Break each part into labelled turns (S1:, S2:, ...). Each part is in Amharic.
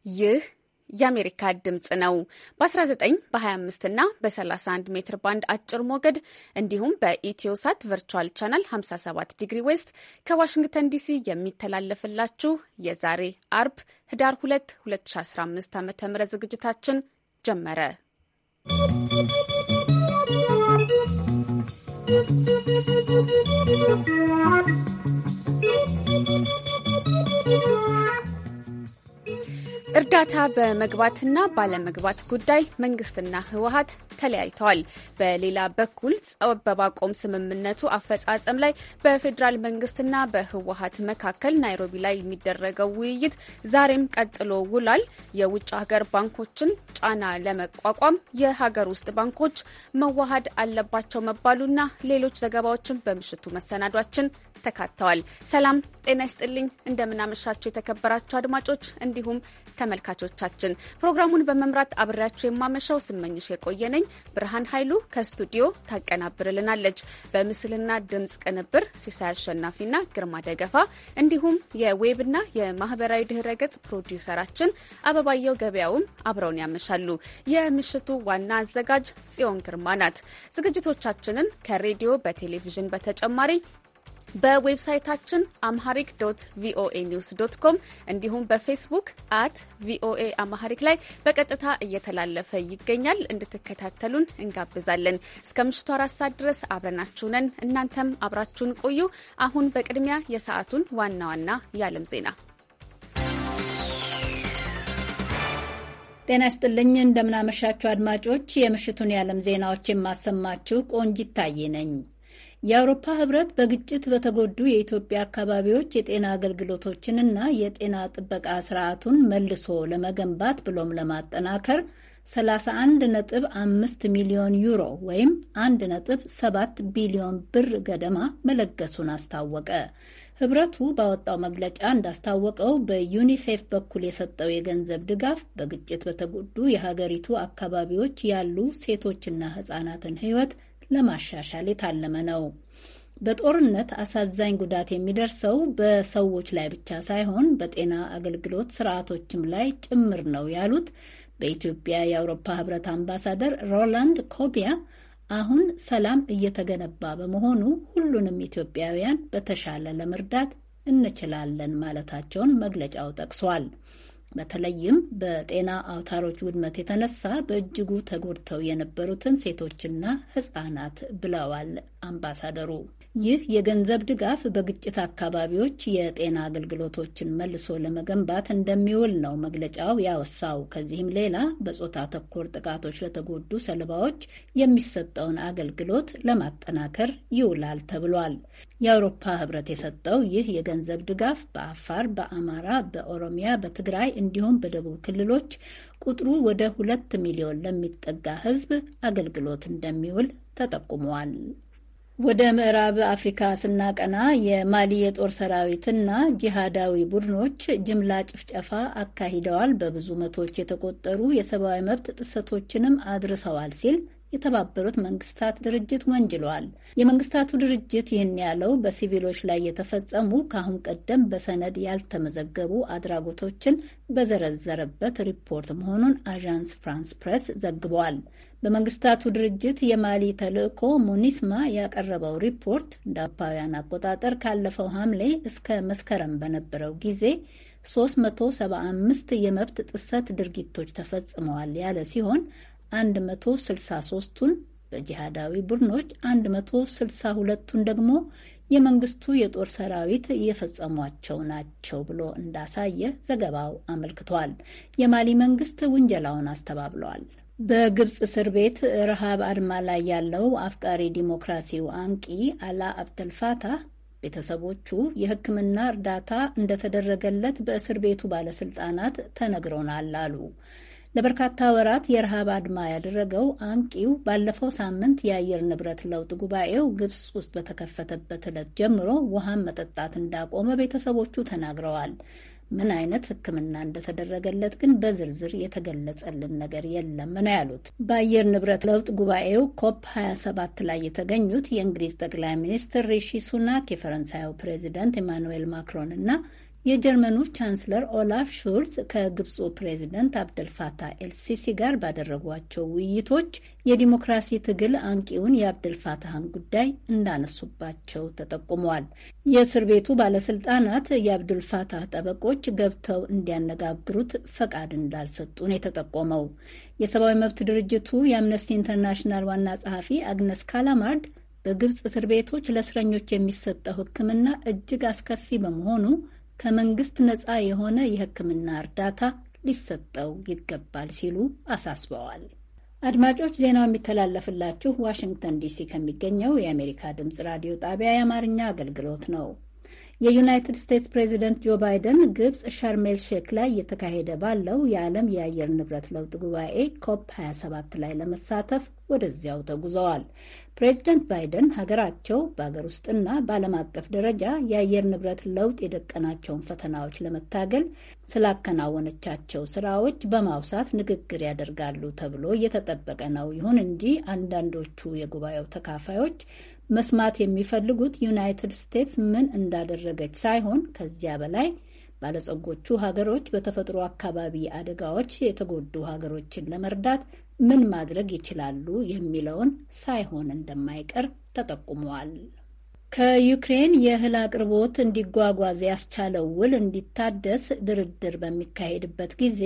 S1: ይህ የአሜሪካ ድምጽ ነው። በ19 በ25 እና በ31 ሜትር ባንድ አጭር ሞገድ እንዲሁም በኢትዮሳት ቨርቹዋል ቻናል 57 ዲግሪ ዌስት ከዋሽንግተን ዲሲ የሚተላለፍላችሁ የዛሬ አርብ ህዳር 2 2015 ዓ.ም ዝግጅታችን ጀመረ። እርዳታ በመግባትና ባለመግባት ጉዳይ መንግስትና ህወሓት ተለያይተዋል። በሌላ በኩል ጸብ በማቆም ስምምነቱ አፈጻጸም ላይ በፌዴራል መንግስትና በህወሓት መካከል ናይሮቢ ላይ የሚደረገው ውይይት ዛሬም ቀጥሎ ውሏል። የውጭ ሀገር ባንኮችን ጫና ለመቋቋም የሀገር ውስጥ ባንኮች መዋሃድ አለባቸው መባሉና ሌሎች ዘገባዎችን በምሽቱ መሰናዷችን ተካተዋል። ሰላም ጤና ይስጥልኝ። እንደምናመሻችሁ የተከበራችሁ አድማጮች እንዲሁም ተመልካቾቻችን። ፕሮግራሙን በመምራት አብሬያችሁ የማመሻው ስመኝሽ የቆየነኝ። ብርሃን ኃይሉ ከስቱዲዮ ታቀናብርልናለች። በምስልና ድምጽ ቅንብር ሲሳይ አሸናፊና ግርማ ደገፋ እንዲሁም የዌብና የማህበራዊ ድህረ ገጽ ፕሮዲውሰራችን አበባየው ገበያውም አብረውን ያመሻሉ። የምሽቱ ዋና አዘጋጅ ጽዮን ግርማ ናት። ዝግጅቶቻችንን ከሬዲዮ በቴሌቪዥን በተጨማሪ በዌብሳይታችን amharic.voanews.com እንዲሁም በፌስቡክ @voa amharic ላይ በቀጥታ እየተላለፈ ይገኛል። እንድትከታተሉን እንጋብዛለን። እስከ ምሽቱ 4 ሰዓት ድረስ አብረናችሁ ነን። እናንተም አብራችሁን ቆዩ። አሁን በቅድሚያ የሰዓቱን ዋና ዋና የዓለም ዜና።
S2: ጤና ይስጥልኝ። እንደምናመሻችሁ አድማጮች፣ የምሽቱን የዓለም ዜናዎች የማሰማችሁ ቆንጂት ታዬ ነኝ። የአውሮፓ ህብረት በግጭት በተጎዱ የኢትዮጵያ አካባቢዎች የጤና አገልግሎቶችንና የጤና ጥበቃ ስርዓቱን መልሶ ለመገንባት ብሎም ለማጠናከር 31.5 ሚሊዮን ዩሮ ወይም 1.7 ቢሊዮን ብር ገደማ መለገሱን አስታወቀ። ህብረቱ ባወጣው መግለጫ እንዳስታወቀው በዩኒሴፍ በኩል የሰጠው የገንዘብ ድጋፍ በግጭት በተጎዱ የሀገሪቱ አካባቢዎች ያሉ ሴቶችና ህጻናትን ህይወት ለማሻሻል የታለመ ነው። በጦርነት አሳዛኝ ጉዳት የሚደርሰው በሰዎች ላይ ብቻ ሳይሆን በጤና አገልግሎት ስርዓቶችም ላይ ጭምር ነው ያሉት በኢትዮጵያ የአውሮፓ ህብረት አምባሳደር ሮላንድ ኮቢያ አሁን ሰላም እየተገነባ በመሆኑ ሁሉንም ኢትዮጵያውያን በተሻለ ለመርዳት እንችላለን ማለታቸውን መግለጫው ጠቅሷል። በተለይም በጤና አውታሮች ውድመት የተነሳ በእጅጉ ተጎድተው የነበሩትን ሴቶችና ህጻናት ብለዋል አምባሳደሩ። ይህ የገንዘብ ድጋፍ በግጭት አካባቢዎች የጤና አገልግሎቶችን መልሶ ለመገንባት እንደሚውል ነው መግለጫው ያወሳው። ከዚህም ሌላ በጾታ ተኮር ጥቃቶች ለተጎዱ ሰለባዎች የሚሰጠውን አገልግሎት ለማጠናከር ይውላል ተብሏል። የአውሮፓ ህብረት የሰጠው ይህ የገንዘብ ድጋፍ በአፋር፣ በአማራ፣ በኦሮሚያ፣ በትግራይ እንዲሁም በደቡብ ክልሎች ቁጥሩ ወደ 2 ሚሊዮን ለሚጠጋ ህዝብ አገልግሎት እንደሚውል ተጠቁሟል። ወደ ምዕራብ አፍሪካ ስናቀና የማሊ የጦር ሰራዊትና ጂሃዳዊ ቡድኖች ጅምላ ጭፍጨፋ አካሂደዋል፣ በብዙ መቶዎች የተቆጠሩ የሰብአዊ መብት ጥሰቶችንም አድርሰዋል ሲል የተባበሩት መንግስታት ድርጅት ወንጅሏል። የመንግስታቱ ድርጅት ይህን ያለው በሲቪሎች ላይ የተፈጸሙ ከአሁን ቀደም በሰነድ ያልተመዘገቡ አድራጎቶችን በዘረዘረበት ሪፖርት መሆኑን አዣንስ ፍራንስ ፕሬስ ዘግቧል። በመንግስታቱ ድርጅት የማሊ ተልዕኮ ሙኒስማ ያቀረበው ሪፖርት እንደ አውሮፓውያን አቆጣጠር ካለፈው ሐምሌ እስከ መስከረም በነበረው ጊዜ 375 የመብት ጥሰት ድርጊቶች ተፈጽመዋል ያለ ሲሆን 163ቱን በጂሃዳዊ ቡድኖች 162ቱን ደግሞ የመንግስቱ የጦር ሰራዊት የፈጸሟቸው ናቸው ብሎ እንዳሳየ ዘገባው አመልክቷል። የማሊ መንግስት ውንጀላውን አስተባብለዋል። በግብፅ እስር ቤት ረሃብ አድማ ላይ ያለው አፍቃሪ ዲሞክራሲው አንቂ አላ አብደልፋታህ ቤተሰቦቹ የሕክምና እርዳታ እንደተደረገለት በእስር ቤቱ ባለስልጣናት ተነግሮናል አሉ። ለበርካታ ወራት የረሃብ አድማ ያደረገው አንቂው ባለፈው ሳምንት የአየር ንብረት ለውጥ ጉባኤው ግብፅ ውስጥ በተከፈተበት ዕለት ጀምሮ ውሃን መጠጣት እንዳቆመ ቤተሰቦቹ ተናግረዋል። ምን አይነት ሕክምና እንደተደረገለት ግን በዝርዝር የተገለጸልን ነገር የለም ነው ያሉት። በአየር ንብረት ለውጥ ጉባኤው ኮፕ 27 ላይ የተገኙት የእንግሊዝ ጠቅላይ ሚኒስትር ሪሺ ሱናክ፣ የፈረንሳዩ ፕሬዚደንት ኢማኑኤል ማክሮን እና የጀርመኑ ቻንስለር ኦላፍ ሹልስ ከግብፁ ፕሬዚደንት አብደልፋታህ ኤልሲሲ ጋር ባደረጓቸው ውይይቶች የዲሞክራሲ ትግል አንቂውን የአብደልፋታህን ጉዳይ እንዳነሱባቸው ተጠቁሟል። የእስር ቤቱ ባለስልጣናት የአብደልፋታህ ጠበቆች ገብተው እንዲያነጋግሩት ፈቃድ እንዳልሰጡን የተጠቆመው የሰብአዊ መብት ድርጅቱ የአምነስቲ ኢንተርናሽናል ዋና ጸሐፊ አግነስ ካላማርድ በግብፅ እስር ቤቶች ለእስረኞች የሚሰጠው ሕክምና እጅግ አስከፊ በመሆኑ ከመንግስት ነፃ የሆነ የሕክምና እርዳታ ሊሰጠው ይገባል ሲሉ አሳስበዋል። አድማጮች፣ ዜናው የሚተላለፍላችሁ ዋሽንግተን ዲሲ ከሚገኘው የአሜሪካ ድምፅ ራዲዮ ጣቢያ የአማርኛ አገልግሎት ነው። የዩናይትድ ስቴትስ ፕሬዚደንት ጆ ባይደን ግብፅ ሻርሜል ሼክ ላይ እየተካሄደ ባለው የዓለም የአየር ንብረት ለውጥ ጉባኤ ኮፕ 27 ላይ ለመሳተፍ ወደዚያው ተጉዘዋል። ፕሬዚደንት ባይደን ሀገራቸው በአገር ውስጥና በዓለም አቀፍ ደረጃ የአየር ንብረት ለውጥ የደቀናቸውን ፈተናዎች ለመታገል ስላከናወነቻቸው ስራዎች በማውሳት ንግግር ያደርጋሉ ተብሎ እየተጠበቀ ነው። ይሁን እንጂ አንዳንዶቹ የጉባኤው ተካፋዮች መስማት የሚፈልጉት ዩናይትድ ስቴትስ ምን እንዳደረገች ሳይሆን ከዚያ በላይ ባለጸጎቹ ሀገሮች በተፈጥሮ አካባቢ አደጋዎች የተጎዱ ሀገሮችን ለመርዳት ምን ማድረግ ይችላሉ የሚለውን ሳይሆን እንደማይቀር ተጠቁመዋል። ከዩክሬን የእህል አቅርቦት እንዲጓጓዝ ያስቻለው ውል እንዲታደስ ድርድር በሚካሄድበት ጊዜ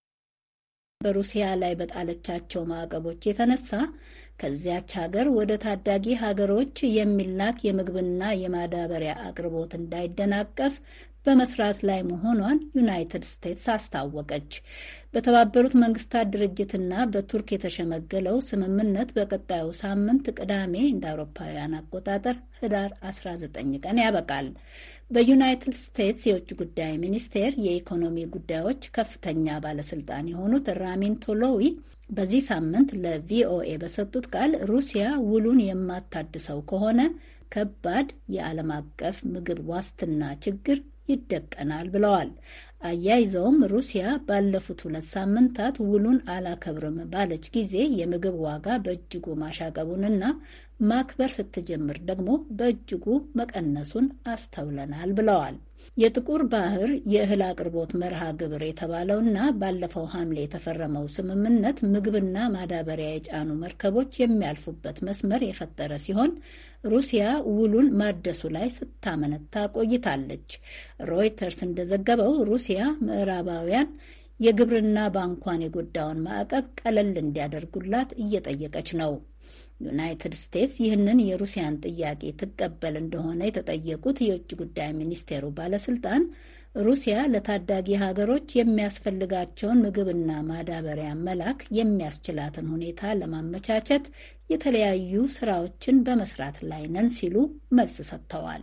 S2: በሩሲያ ላይ በጣለቻቸው ማዕቀቦች የተነሳ ከዚያች ሀገር ወደ ታዳጊ ሀገሮች የሚላክ የምግብና የማዳበሪያ አቅርቦት እንዳይደናቀፍ በመስራት ላይ መሆኗን ዩናይትድ ስቴትስ አስታወቀች። በተባበሩት መንግስታት ድርጅትና በቱርክ የተሸመገለው ስምምነት በቀጣዩ ሳምንት ቅዳሜ እንደ አውሮፓውያን አቆጣጠር ህዳር 19 ቀን ያበቃል። በዩናይትድ ስቴትስ የውጭ ጉዳይ ሚኒስቴር የኢኮኖሚ ጉዳዮች ከፍተኛ ባለስልጣን የሆኑት ራሚን ቶሎዊ በዚህ ሳምንት ለቪኦኤ በሰጡት ቃል ሩሲያ ውሉን የማታድሰው ከሆነ ከባድ የዓለም አቀፍ ምግብ ዋስትና ችግር ይደቀናል ብለዋል። አያይዘውም ሩሲያ ባለፉት 2 ሳምንታት ውሉን አላከብርም ባለች ጊዜ የምግብ ዋጋ በእጅጉ ማሻቀቡንና ማክበር ስትጀምር ደግሞ በእጅጉ መቀነሱን አስተውለናል ብለዋል። የጥቁር ባህር የእህል አቅርቦት መርሃ ግብር የተባለውና ባለፈው ሐምሌ የተፈረመው ስምምነት ምግብና ማዳበሪያ የጫኑ መርከቦች የሚያልፉበት መስመር የፈጠረ ሲሆን ሩሲያ ውሉን ማደሱ ላይ ስታመነታ ቆይታለች። ሮይተርስ እንደዘገበው ሩሲያ ምዕራባውያን የግብርና ባንኳን የጎዳውን ማዕቀብ ቀለል እንዲያደርጉላት እየጠየቀች ነው። ዩናይትድ ስቴትስ ይህንን የሩሲያን ጥያቄ ትቀበል እንደሆነ የተጠየቁት የውጭ ጉዳይ ሚኒስቴሩ ባለስልጣን ሩሲያ ለታዳጊ ሀገሮች የሚያስፈልጋቸውን ምግብና ማዳበሪያ መላክ የሚያስችላትን ሁኔታ ለማመቻቸት የተለያዩ ስራዎችን በመስራት ላይ ነን ሲሉ መልስ ሰጥተዋል።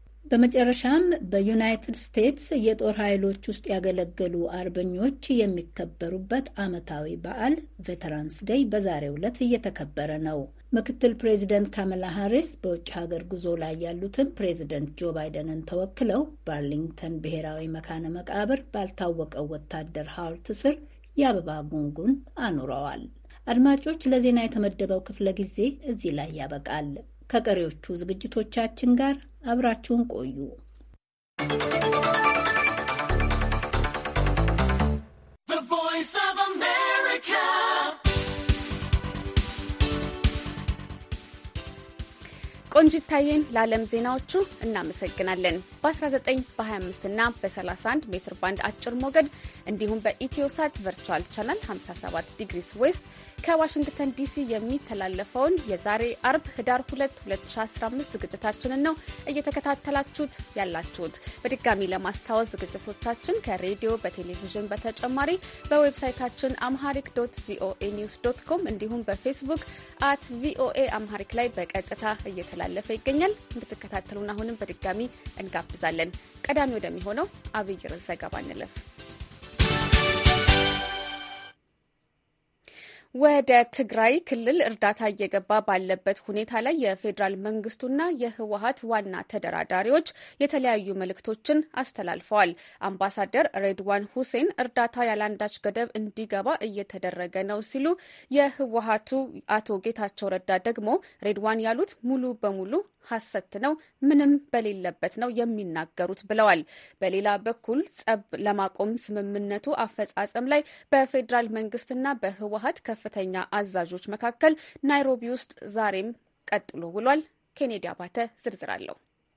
S2: በመጨረሻም በዩናይትድ ስቴትስ የጦር ኃይሎች ውስጥ ያገለገሉ አርበኞች የሚከበሩበት ዓመታዊ በዓል ቬተራንስ ዴይ በዛሬው ዕለት እየተከበረ ነው። ምክትል ፕሬዚደንት ካማላ ሃሪስ በውጭ ሀገር ጉዞ ላይ ያሉትን ፕሬዚደንት ጆ ባይደንን ተወክለው በአርሊንግተን ብሔራዊ መካነ መቃብር ባልታወቀው ወታደር ሐውልት ስር የአበባ ጉንጉን አኑረዋል። አድማጮች፣ ለዜና የተመደበው ክፍለ ጊዜ እዚህ ላይ ያበቃል። ከቀሪዎቹ ዝግጅቶቻችን ጋር አብራችሁን ቆዩ።
S1: ቆንጂት ታዬን ለዓለም ዜናዎቹ እናመሰግናለን። በ19 በ25 እና በ31 ሜትር ባንድ አጭር ሞገድ እንዲሁም በኢትዮሳት ቨርቹዋል ቻናል 57 ዲግሪስ ዌስት ከዋሽንግተን ዲሲ የሚተላለፈውን የዛሬ አርብ ህዳር 2 2015 ዝግጅታችንን ነው እየተከታተላችሁት ያላችሁት። በድጋሚ ለማስታወስ ዝግጅቶቻችን ከሬዲዮ በቴሌቪዥን በተጨማሪ በዌብሳይታችን amharic.voanews.com እንዲሁም በፌስቡክ @voa amharic ላይ በቀጥታ እየተላለፈ ይገኛል። እንድትከታተሉን አሁንም በድጋሚ እንጋብዛለን። ቀዳሚ ወደሚሆነው አብይ ርዕስ ዘገባ እንለፍ። ወደ ትግራይ ክልል እርዳታ እየገባ ባለበት ሁኔታ ላይ የፌዴራል መንግስቱና የህወሀት ዋና ተደራዳሪዎች የተለያዩ መልእክቶችን አስተላልፈዋል። አምባሳደር ሬድዋን ሁሴን እርዳታ ያለአንዳች ገደብ እንዲገባ እየተደረገ ነው ሲሉ፣ የህወሀቱ አቶ ጌታቸው ረዳ ደግሞ ሬድዋን ያሉት ሙሉ በሙሉ ሐሰት ነው፣ ምንም በሌለበት ነው የሚናገሩት ብለዋል። በሌላ በኩል ጸብ ለማቆም ስምምነቱ አፈጻጸም ላይ በፌዴራል መንግስትና በህወሀት ከፍተኛ አዛዦች መካከል ናይሮቢ ውስጥ ዛሬም ቀጥሎ ውሏል። ኬኔዲ አባተ ዝርዝር አለው።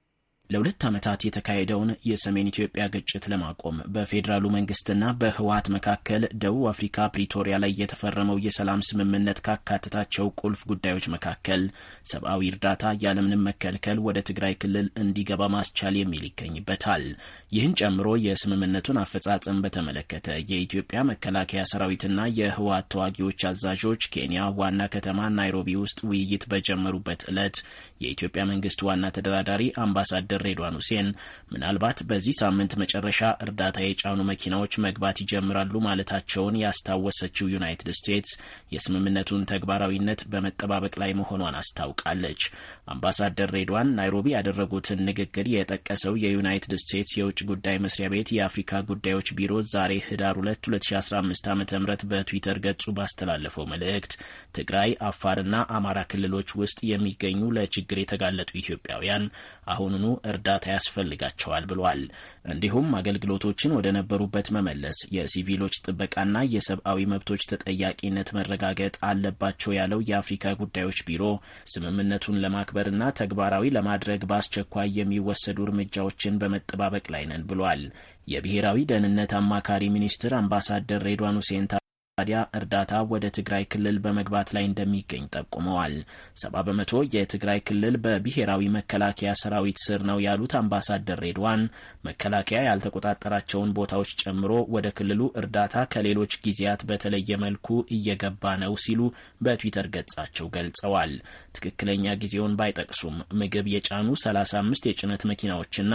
S3: ለ2 ዓመታት የተካሄደውን የሰሜን ኢትዮጵያ ግጭት ለማቆም በፌዴራሉ መንግስትና በህወሀት መካከል ደቡብ አፍሪካ ፕሪቶሪያ ላይ የተፈረመው የሰላም ስምምነት ካካተታቸው ቁልፍ ጉዳዮች መካከል ሰብአዊ እርዳታ ያለምንም መከልከል ወደ ትግራይ ክልል እንዲገባ ማስቻል የሚል ይገኝበታል። ይህን ጨምሮ የስምምነቱን አፈጻጸም በተመለከተ የኢትዮጵያ መከላከያ ሰራዊትና የህወሀት ተዋጊዎች አዛዦች ኬንያ ዋና ከተማ ናይሮቢ ውስጥ ውይይት በጀመሩበት ዕለት የኢትዮጵያ መንግስት ዋና ተደራዳሪ አምባሳደር ሬድዋን ሁሴን ምናልባት በዚህ ሳምንት መጨረሻ እርዳታ የጫኑ መኪናዎች መግባት ይጀምራሉ ማለታቸውን ያስታወሰችው ዩናይትድ ስቴትስ የስምምነቱን ተግባራዊነት በመጠባበቅ ላይ መሆኗን አስታውቃለች። አምባሳደር ሬድዋን ናይሮቢ ያደረጉትን ንግግር የጠቀሰው የዩናይትድ ስቴትስ የውጭ ጉዳይ መስሪያ ቤት የአፍሪካ ጉዳዮች ቢሮ ዛሬ ህዳር 2 2015 ዓ.ም በትዊተር ገጹ ባስተላለፈው መልእክት ትግራይ፣ አፋርና አማራ ክልሎች ውስጥ የሚገኙ ለችግር የተጋለጡ ኢትዮጵያውያን አሁኑኑ እርዳታ ያስፈልጋቸዋል ብሏል። እንዲሁም አገልግሎቶችን ወደ ነበሩበት መመለስ፣ የሲቪሎች ጥበቃና የሰብአዊ መብቶች ተጠያቂነት መረጋገጥ አለባቸው ያለው የአፍሪካ ጉዳዮች ቢሮ ስምምነቱን ለማክበርና ተግባራዊ ለማድረግ በአስቸኳይ የሚወሰዱ እርምጃዎችን በመጠባበቅ ላይ ነን ብሏል። የብሔራዊ ደህንነት አማካሪ ሚኒስትር አምባሳደር ሬድዋን ሁሴን ታዲያ እርዳታ ወደ ትግራይ ክልል በመግባት ላይ እንደሚገኝ ጠቁመዋል። 70% የትግራይ ክልል በብሔራዊ መከላከያ ሰራዊት ስር ነው ያሉት አምባሳደር ሬድዋን መከላከያ ያልተቆጣጠራቸውን ቦታዎች ጨምሮ ወደ ክልሉ እርዳታ ከሌሎች ጊዜያት በተለየ መልኩ እየገባ ነው ሲሉ በትዊተር ገጻቸው ገልጸዋል። ትክክለኛ ጊዜውን ባይጠቅሱም ምግብ የጫኑ 35 የጭነት መኪናዎችና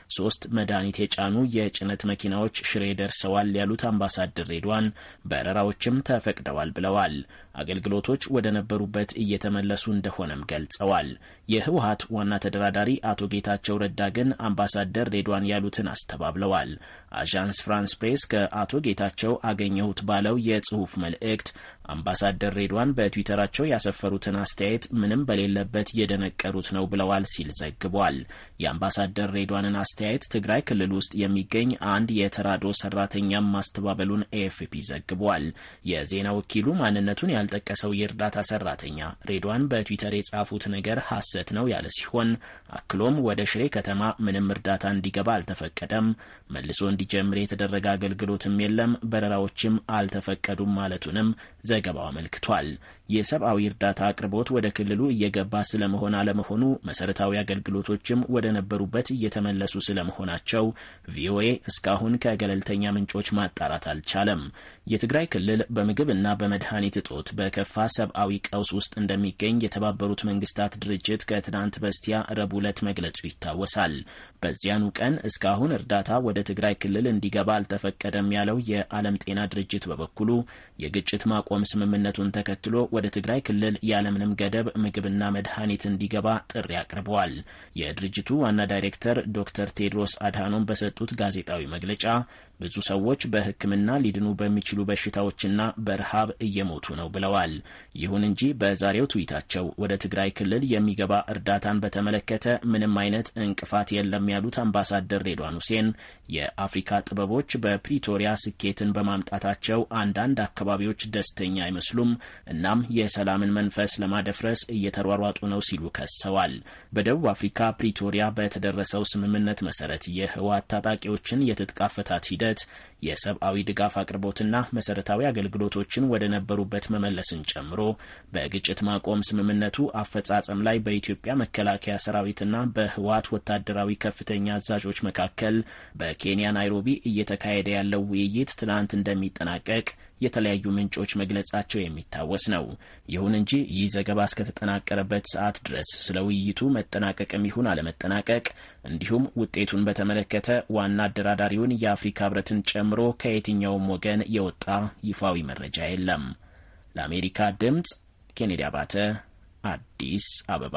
S3: 3 መድኃኒት የጫኑ የጭነት መኪናዎች ሽሬ ደርሰዋል ያሉት አምባሳደር ሬድዋን በረራው ችም ተፈቅደዋል ብለዋል። አገልግሎቶች ወደ ነበሩበት እየተመለሱ እንደሆነም ገልጸዋል። የህወሀት ዋና ተደራዳሪ አቶ ጌታቸው ረዳ ግን አምባሳደር ሬድዋን ያሉትን አስተባብለዋል። አዣንስ ፍራንስ ፕሬስ ከአቶ ጌታቸው አገኘሁት ባለው የጽሑፍ መልእክት አምባሳደር ሬድዋን በትዊተራቸው ያሰፈሩትን አስተያየት ምንም በሌለበት የደነቀሩት ነው ብለዋል ሲል ዘግቧል። የአምባሳደር ሬድዋንን አስተያየት ትግራይ ክልል ውስጥ የሚገኝ አንድ የተራድኦ ሰራተኛም ማስተባበሉን ኤኤፍፒ ዘግቧል። የዜና ወኪሉ ማንነቱን ያልጠቀሰው የእርዳታ ሰራተኛ ሬድዋን በትዊተር የጻፉት ነገር ሐሰት ነው ያለ ሲሆን አክሎም ወደ ሽሬ ከተማ ምንም እርዳታ እንዲገባ አልተፈቀደም፣ መልሶ እንዲጀምር የተደረገ አገልግሎትም የለም፣ በረራዎችም አልተፈቀዱም ማለቱንም ዘገባው አመልክቷል። የሰብአዊ እርዳታ አቅርቦት ወደ ክልሉ እየገባ ስለመሆን አለመሆኑ፣ መሰረታዊ አገልግሎቶችም ወደ ነበሩበት እየተመለሱ ስለመሆናቸው ቪኦኤ እስካሁን ከገለልተኛ ምንጮች ማጣራት አልቻለም። የትግራይ ክልል በምግብና በመድኃኒት እጦት በከፋ ሰብአዊ ቀውስ ውስጥ እንደሚገኝ የተባበሩት መንግስታት ድርጅት ከትናንት በስቲያ ረቡዕ ዕለት መግለጹ ይታወሳል። በዚያኑ ቀን እስካሁን እርዳታ ወደ ትግራይ ክልል እንዲገባ አልተፈቀደም ያለው የዓለም ጤና ድርጅት በበኩሉ የግጭት ማቆም ስምምነቱን ተከትሎ ወደ ትግራይ ክልል ያለምንም ገደብ ምግብና መድኃኒት እንዲገባ ጥሪ አቅርበዋል። የድርጅቱ ዋና ዳይሬክተር ዶክተር ቴድሮስ አድሃኖም በሰጡት ጋዜጣዊ መግለጫ ብዙ ሰዎች በሕክምና ሊድኑ በሚችሉ በሽታዎችና በረሃብ እየሞቱ ነው ብለዋል። ይሁን እንጂ በዛሬው ትዊታቸው ወደ ትግራይ ክልል የሚገባ እርዳታን በተመለከተ ምንም አይነት እንቅፋት የለም ያሉት አምባሳደር ሬድዋን ሁሴን የአፍሪካ ጥበቦች በፕሪቶሪያ ስኬትን በማምጣታቸው አንዳንድ አካባቢዎች ደስተኛ አይመስሉም፣ እናም የሰላምን መንፈስ ለማደፍረስ እየተሯሯጡ ነው ሲሉ ከሰዋል። በደቡብ አፍሪካ ፕሪቶሪያ በተደረሰው ስምምነት መሰረት የህወሓት ታጣቂዎችን የትጥቅ አፈታት ሂደት የሰብአዊ ድጋፍ አቅርቦትና መሰረታዊ አገልግሎቶችን ወደ ነበሩበት መመለስን ጨምሮ በግጭት ማቆም ስምምነቱ አፈጻጸም ላይ በኢትዮጵያ መከላከያ ሰራዊትና በህወሓት ወታደራዊ ከፍተኛ አዛዦች መካከል በኬንያ ናይሮቢ እየተካሄደ ያለው ውይይት ትናንት እንደሚጠናቀቅ የተለያዩ ምንጮች መግለጻቸው የሚታወስ ነው። ይሁን እንጂ ይህ ዘገባ እስከተጠናቀረበት ሰዓት ድረስ ስለ ውይይቱ መጠናቀቅም ይሁን አለመጠናቀቅ እንዲሁም ውጤቱን በተመለከተ ዋና አደራዳሪውን የአፍሪካ ህብረትን ጨምሮ ከየትኛውም ወገን የወጣ ይፋዊ መረጃ የለም። ለአሜሪካ ድምጽ ኬኔዲ አባተ አዲስ አበባ።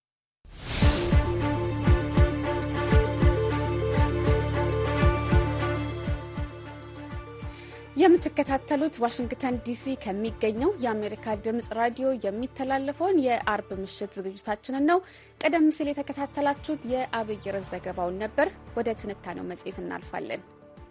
S1: የምትከታተሉት ዋሽንግተን ዲሲ ከሚገኘው የአሜሪካ ድምጽ ራዲዮ የሚተላለፈውን የአርብ ምሽት ዝግጅታችንን ነው። ቀደም ሲል የተከታተላችሁት የአብይ ርዕስ ዘገባውን ነበር። ወደ ትንታኔው መጽሔት እናልፋለን።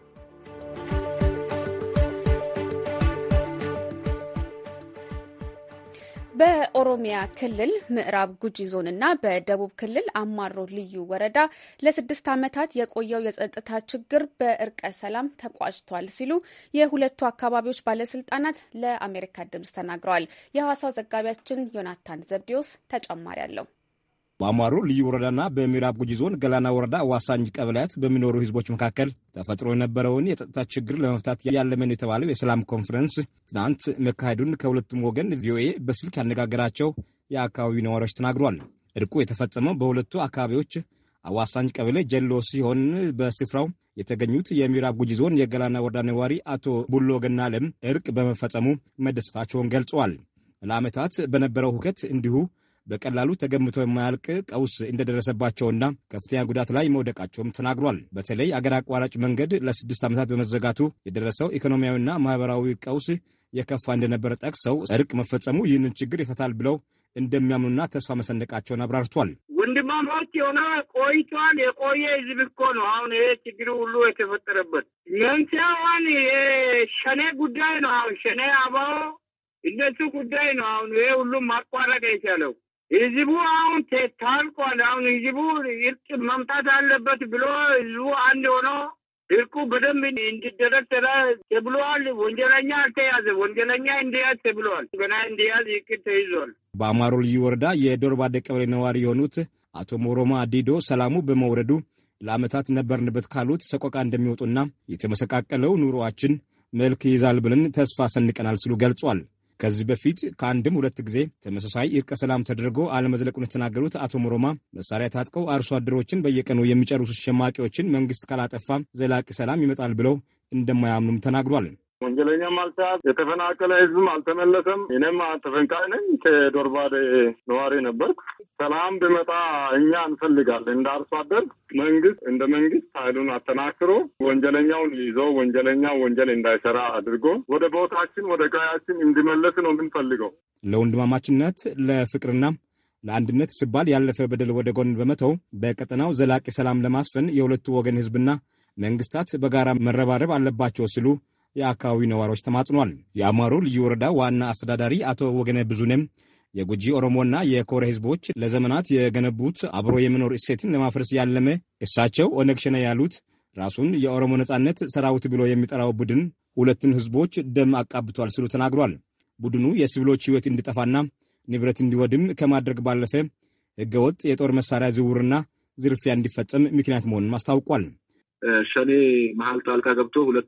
S1: በኦሮሚያ ክልል ምዕራብ ጉጂ ዞንና በደቡብ ክልል አማሮ ልዩ ወረዳ ለ6 ዓመታት የቆየው የጸጥታ ችግር በእርቀ ሰላም ተቋጭቷል ሲሉ የሁለቱ አካባቢዎች ባለስልጣናት ለአሜሪካ ድምጽ ተናግረዋል። የሐዋሳው ዘጋቢያችን ዮናታን ዘብዲዮስ ተጨማሪ አለው።
S4: በአማሮ ልዩ ወረዳና በምዕራብ ጉጂ ዞን ገላና ወረዳ አዋሳኝ ቀበሌያት በሚኖሩ ህዝቦች መካከል ተፈጥሮ የነበረውን የጸጥታ ችግር ለመፍታት ያለመን የተባለው የሰላም ኮንፈረንስ ትናንት መካሄዱን ከሁለቱም ወገን ቪኦኤ በስልክ ያነጋገራቸው የአካባቢው ነዋሪዎች ተናግሯል። እርቁ የተፈጸመው በሁለቱ አካባቢዎች አዋሳኝ ቀበሌ ጀሎ ሲሆን በስፍራው የተገኙት የምዕራብ ጉጂ ዞን የገላና ወረዳ ነዋሪ አቶ ቡሎ ገናለም እርቅ በመፈጸሙ መደሰታቸውን ገልጸዋል። ለዓመታት በነበረው ሁከት እንዲሁ በቀላሉ ተገምቶ የማያልቅ ቀውስ እንደደረሰባቸውና ከፍተኛ ጉዳት ላይ መውደቃቸውም ተናግሯል። በተለይ አገር አቋራጭ መንገድ ለ6 ዓመታት በመዘጋቱ የደረሰው ኢኮኖሚያዊና ማህበራዊ ቀውስ የከፋ እንደነበረ ጠቅሰው እርቅ መፈጸሙ ይህንን ችግር ይፈታል ብለው እንደሚያምኑና ተስፋ መሰንደቃቸውን አብራርቷል።
S5: ወንድማማች የሆነ ቆይቷል። የቆየ ህዝብ እኮ ነው አሁን ይሄ ችግሩ ሁሉ የተፈጠረበት። መንስኤውን የሸኔ ጉዳይ ነው። አሁን ሸኔ አባው እነሱ ጉዳይ ነው። አሁን ይሄ ሁሉም ማቋረጥ የቻለው ህዝቡ አሁን ታልቋል። አሁን ህዝቡ እርቅ መምጣት አለበት ብሎ ህዝቡ አንድ ሆኖ እርቁ በደንብ እንዲደረግ ተብሏል። ወንጀለኛ አልተያዘ፣ ወንጀለኛ እንዲያዝ ተብሏል። ገና እንዲያዝ እቅድ ተይዟል።
S4: በአማሮ ልዩ ወረዳ የዶርባደ ቀበሌ ነዋሪ የሆኑት አቶ ሞሮማ አዲዶ ሰላሙ በመውረዱ ለዓመታት ነበርንበት ካሉት ሰቆቃ እንደሚወጡና የተመሰቃቀለው ኑሮአችን መልክ ይዛል ብለን ተስፋ ሰንቀናል ሲሉ ገልጿል። ከዚህ በፊት ከአንድም ሁለት ጊዜ ተመሳሳይ እርቀ ሰላም ተደርጎ አለመዝለቁን የተናገሩት አቶ ሞሮማ መሳሪያ ታጥቀው አርሶ አደሮችን በየቀኑ የሚጨርሱ ሸማቂዎችን መንግስት ካላጠፋ ዘላቂ ሰላም ይመጣል ብለው እንደማያምኑም ተናግሯል።
S5: ወንጀለኛም አልተያዘ፣ የተፈናቀለ ህዝብም አልተመለሰም። እኔም ተፈንቃይ ነኝ። ከዶርባዴ ነዋሪ ነበርኩ። ሰላም ቢመጣ እኛ እንፈልጋለን። እንደ አርሶ አደር እንደ መንግስት ኃይሉን አጠናክሮ ወንጀለኛውን ይዞ ወንጀለኛው ወንጀል እንዳይሰራ አድርጎ ወደ ቦታችን ወደ ቀያችን እንዲመለስ ነው የምንፈልገው።
S4: ለወንድማማችነት ለፍቅርና ለአንድነት ሲባል ያለፈ በደል ወደ ጎን በመተው በቀጠናው ዘላቂ ሰላም ለማስፈን የሁለቱ ወገን ህዝብና መንግስታት በጋራ መረባረብ አለባቸው ሲሉ የአካባቢው ነዋሪዎች ተማጽኗል። የአማሮ ልዩ ወረዳ ዋና አስተዳዳሪ አቶ ወገነ ብዙነም የጉጂ ኦሮሞና የኮረ ህዝቦች ለዘመናት የገነቡት አብሮ የመኖር እሴትን ለማፍረስ ያለመ እሳቸው ኦነግ ሸኔ ያሉት ራሱን የኦሮሞ ነጻነት ሰራዊት ብሎ የሚጠራው ቡድን ሁለቱን ህዝቦች ደም አቃብቷል ሲሉ ተናግሯል። ቡድኑ የሲቪሎች ህይወት እንዲጠፋና ንብረት እንዲወድም ከማድረግ ባለፈ ህገወጥ የጦር መሳሪያ ዝውውርና ዝርፊያ እንዲፈጸም ምክንያት መሆኑን አስታውቋል።
S6: ሸኔ መሀል ጣልቃ ገብቶ ሁለቱ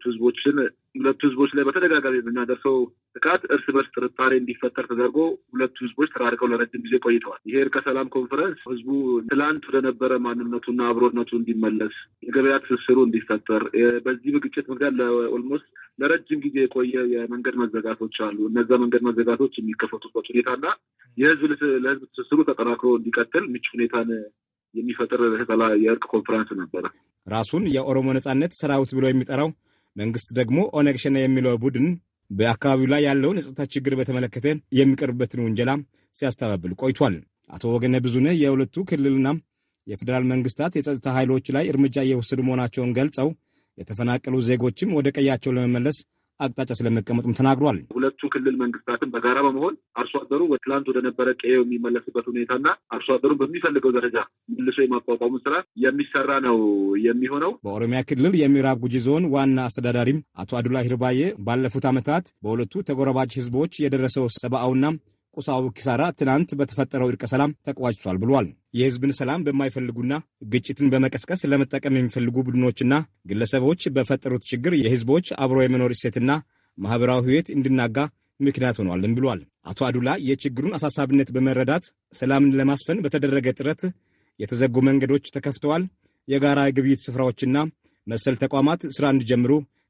S6: ህዝቦች ላይ በተደጋጋሚ የምናደርሰው ጥቃት እርስ በርስ ጥርጣሬ እንዲፈጠር ተደርጎ ሁለቱ ህዝቦች ተራርቀው ለረጅም ጊዜ ቆይተዋል። ይሄ እርቀ ሰላም ኮንፈረንስ ህዝቡ ትላንት ወደነበረ ማንነቱና አብሮነቱ እንዲመለስ፣ የገበያ ትስስሩ እንዲፈጠር፣ በዚህ ግጭት ምክንያት ኦልሞስት ለረጅም ጊዜ የቆየ የመንገድ መዘጋቶች አሉ። እነዛ መንገድ መዘጋቶች የሚከፈቱበት ሁኔታና ለህዝብ ትስስሩ ተጠናክሮ እንዲቀጥል ምቹ ሁኔታን የሚፈጥር የእርቅ ኮንፈረንስ ነበረ።
S4: ራሱን የኦሮሞ ነጻነት ሰራዊት ብሎ የሚጠራው መንግስት ደግሞ ኦነግ ሸኔ የሚለው ቡድን በአካባቢው ላይ ያለውን የጸጥታ ችግር በተመለከተ የሚቀርብበትን ውንጀላ ሲያስተባብል ቆይቷል። አቶ ወገነ ብዙነህ የሁለቱ ክልልና የፌዴራል መንግስታት የጸጥታ ኃይሎች ላይ እርምጃ እየወሰዱ መሆናቸውን ገልጸው የተፈናቀሉ ዜጎችም ወደ ቀያቸው ለመመለስ አቅጣጫ ስለመቀመጡም ተናግሯል።
S6: ሁለቱ ክልል መንግስታትን በጋራ በመሆን አርሶ አደሩ ትላንት ወደ ነበረ ቀዬው የሚመለስበት ሁኔታና አርሶ አደሩን በሚፈልገው ደረጃ መልሶ የማቋቋሙ ስራ የሚሰራ ነው የሚሆነው።
S4: በኦሮሚያ ክልል የምዕራብ ጉጂ ዞን ዋና አስተዳዳሪም አቶ አዱላ ሂርባዬ ባለፉት ዓመታት በሁለቱ ተጎራባች ህዝቦች የደረሰው ሰብአዊና ቁሳዊ ኪሳራ ትናንት በተፈጠረው እርቀ ሰላም ተቋጭቷል ብሏል። የህዝብን ሰላም በማይፈልጉና ግጭትን በመቀስቀስ ለመጠቀም የሚፈልጉ ቡድኖችና ግለሰቦች በፈጠሩት ችግር የህዝቦች አብሮ የመኖር እሴትና ማህበራዊ ህይወት እንዲናጋ ምክንያት ሆኗልም ብሏል። አቶ አዱላ የችግሩን አሳሳቢነት በመረዳት ሰላምን ለማስፈን በተደረገ ጥረት የተዘጉ መንገዶች ተከፍተዋል፣ የጋራ ግብይት ስፍራዎችና መሰል ተቋማት ስራ እንዲጀምሩ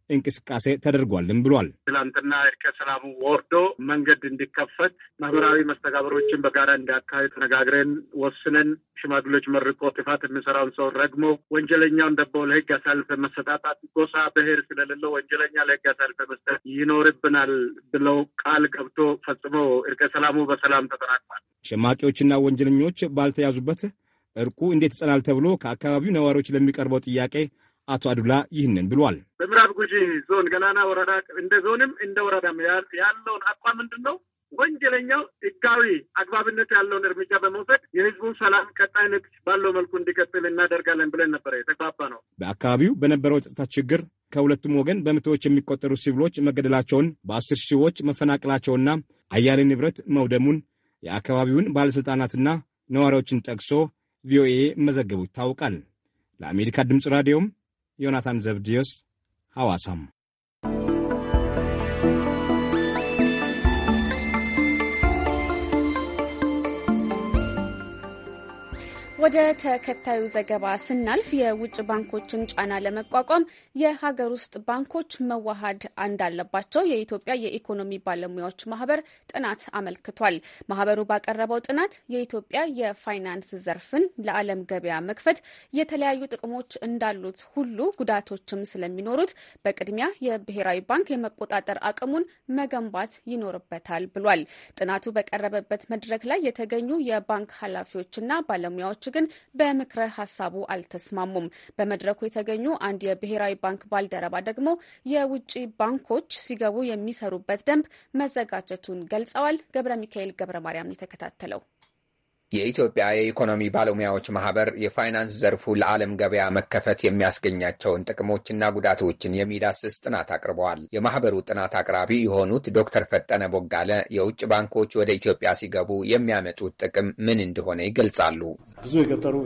S4: እንቅስቃሴ ተደርጓልም ብሏል።
S7: ትላንትና እርቀ ሰላሙ ወርዶ መንገድ እንዲከፈት ማህበራዊ መስተጋብሮችን በጋራ እንዲያካሂድ ተነጋግረን ወስነን ሽማግሌዎች መርቆ ጥፋት የሚሰራውን ሰው ረግሞ ወንጀለኛውን ደቦ ለህግ አሳልፈ መሰጣጣት ጎሳ ብሔር ስለሌለው ወንጀለኛ ለህግ አሳልፈ መስጠት ይኖርብናል ብለው ቃል ገብቶ ፈጽሞ እርቀ ሰላሙ በሰላም ተጠናቋል።
S4: ሸማቂዎችና ወንጀለኞች ባልተያዙበት እርቁ እንዴት ይጸናል ተብሎ ከአካባቢው ነዋሪዎች ለሚቀርበው ጥያቄ አቶ አዱላ ይህንን ብሏል።
S7: በምዕራብ ጉጂ ዞን ገላና ወረዳ እንደ ዞንም እንደ ወረዳም ያለውን አቋም ምንድነው? ወንጀለኛው ህጋዊ አግባብነት ያለውን እርምጃ በመውሰድ የህዝቡን ሰላም ቀጣይነት ባለው መልኩ እንዲቀጥል እናደርጋለን ብለን ነበረ የተግባባ ነው።
S4: በአካባቢው በነበረው የጸጥታ ችግር ከሁለቱም ወገን በመቶዎች የሚቆጠሩ ሲቪሎች መገደላቸውን፣ በ10 ሺዎች መፈናቀላቸውና አያሌ ንብረት መውደሙን የአካባቢውን ባለሥልጣናትና ነዋሪዎችን ጠቅሶ ቪኦኤ መዘገቡ ይታወቃል። ለአሜሪካ ድምፅ ራዲዮም ዮናታን ዘብዲዮስ ሐዋሳም።
S1: ወደ ተከታዩ ዘገባ ስናልፍ የውጭ ባንኮችን ጫና ለመቋቋም የሀገር ውስጥ ባንኮች መዋሃድ እንዳለባቸው የኢትዮጵያ የኢኮኖሚ ባለሙያዎች ማህበር ጥናት አመልክቷል። ማህበሩ ባቀረበው ጥናት የኢትዮጵያ የፋይናንስ ዘርፍን ለዓለም ገበያ መክፈት የተለያዩ ጥቅሞች እንዳሉት ሁሉ ጉዳቶችም ስለሚኖሩት በቅድሚያ የብሔራዊ ባንክ የመቆጣጠር አቅሙን መገንባት ይኖርበታል ብሏል። ጥናቱ በቀረበበት መድረክ ላይ የተገኙ የባንክ ኃላፊዎችና ባለሙያዎች ግን በምክረ ሀሳቡ አልተስማሙም። በመድረኩ የተገኙ አንድ የብሔራዊ ባንክ ባልደረባ ደግሞ የውጭ ባንኮች ሲገቡ የሚሰሩበት ደንብ መዘጋጀቱን ገልጸዋል። ገብረ ሚካኤል ገብረ ማርያም የተከታተለው።
S8: የኢትዮጵያ የኢኮኖሚ ባለሙያዎች ማህበር የፋይናንስ ዘርፉ ለዓለም ገበያ መከፈት የሚያስገኛቸውን ጥቅሞችና ጉዳቶችን የሚዳስስ ጥናት አቅርበዋል። የማህበሩ ጥናት አቅራቢ የሆኑት ዶክተር ፈጠነ ቦጋለ የውጭ ባንኮች ወደ ኢትዮጵያ ሲገቡ የሚያመጡት ጥቅም ምን እንደሆነ ይገልጻሉ።
S9: ብዙ የገጠሩ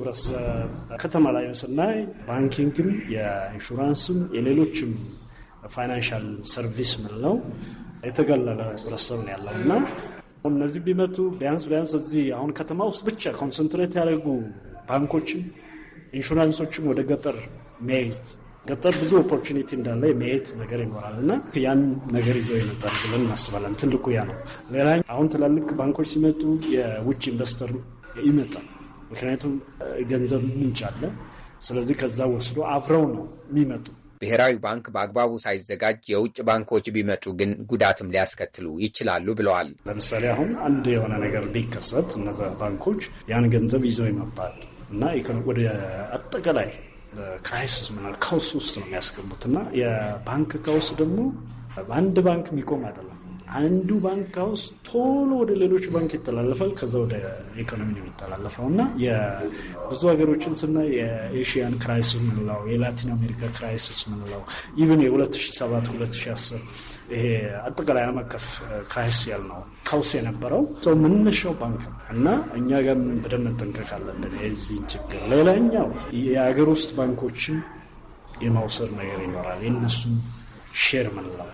S9: ከተማ ላይ ስናይ ባንኪንግም፣ የኢንሹራንስም፣ የሌሎችም ፋይናንሻል ሰርቪስ ምንለው የተገለለ ህብረተሰብ ነው ያለው እና እነዚህ ቢመጡ ቢያንስ እዚህ አሁን ከተማ ውስጥ ብቻ ኮንሰንትሬት ያደርጉ ባንኮችም ኢንሹራንሶችም ወደ ገጠር መሄድ ገጠር ብዙ ኦፖርቹኒቲ እንዳለ የመሄድ ነገር ይኖራል እና ያን ነገር ይዘው ይመጣል ብለን እናስባለን። ትልቁ ያ ነው። ሌላ አሁን ትላልቅ ባንኮች ሲመጡ የውጭ ኢንቨስተር ይመጣል። ምክንያቱም ገንዘብ ምንጭ አለ። ስለዚህ ከዛ ወስዶ አብረው ነው የሚመጡ።
S8: ብሔራዊ ባንክ በአግባቡ ሳይዘጋጅ የውጭ ባንኮች ቢመጡ ግን ጉዳትም ሊያስከትሉ ይችላሉ ብለዋል።
S9: ለምሳሌ አሁን አንድ የሆነ ነገር ቢከሰት እነዛ ባንኮች ያን ገንዘብ ይዘው ይመጣል እና ወደ አጠቃላይ ክራይሲስ ምናምን ካውስ ውስጥ ነው የሚያስገቡት እና የባንክ ካውስ ደግሞ በአንድ ባንክ የሚቆም አይደለም። አንዱ ባንክ ካውስ ቶሎ ወደ ሌሎች ባንክ ይተላለፋል። ከዛ ወደ ኢኮኖሚ ነው የሚተላለፈው እና የብዙ ሀገሮችን ስናይ የኤሽያን ክራይሲስ ምንለው፣ የላቲን አሜሪካ ክራይሲስ ምንለው፣ ኢቨን የ2007-2010 ይሄ አጠቃላይ ዓለም አቀፍ ክራይሲስ ያልነው ካውስ የነበረው ሰው መነሻው ባንክ ነው እና እኛ ጋር በደንብ መጠንቀቅ አለብን የዚህን ችግር። ሌላኛው የሀገር ውስጥ ባንኮችን የማውሰድ ነገር ይኖራል፣ የእነሱን ሼር ምንለው።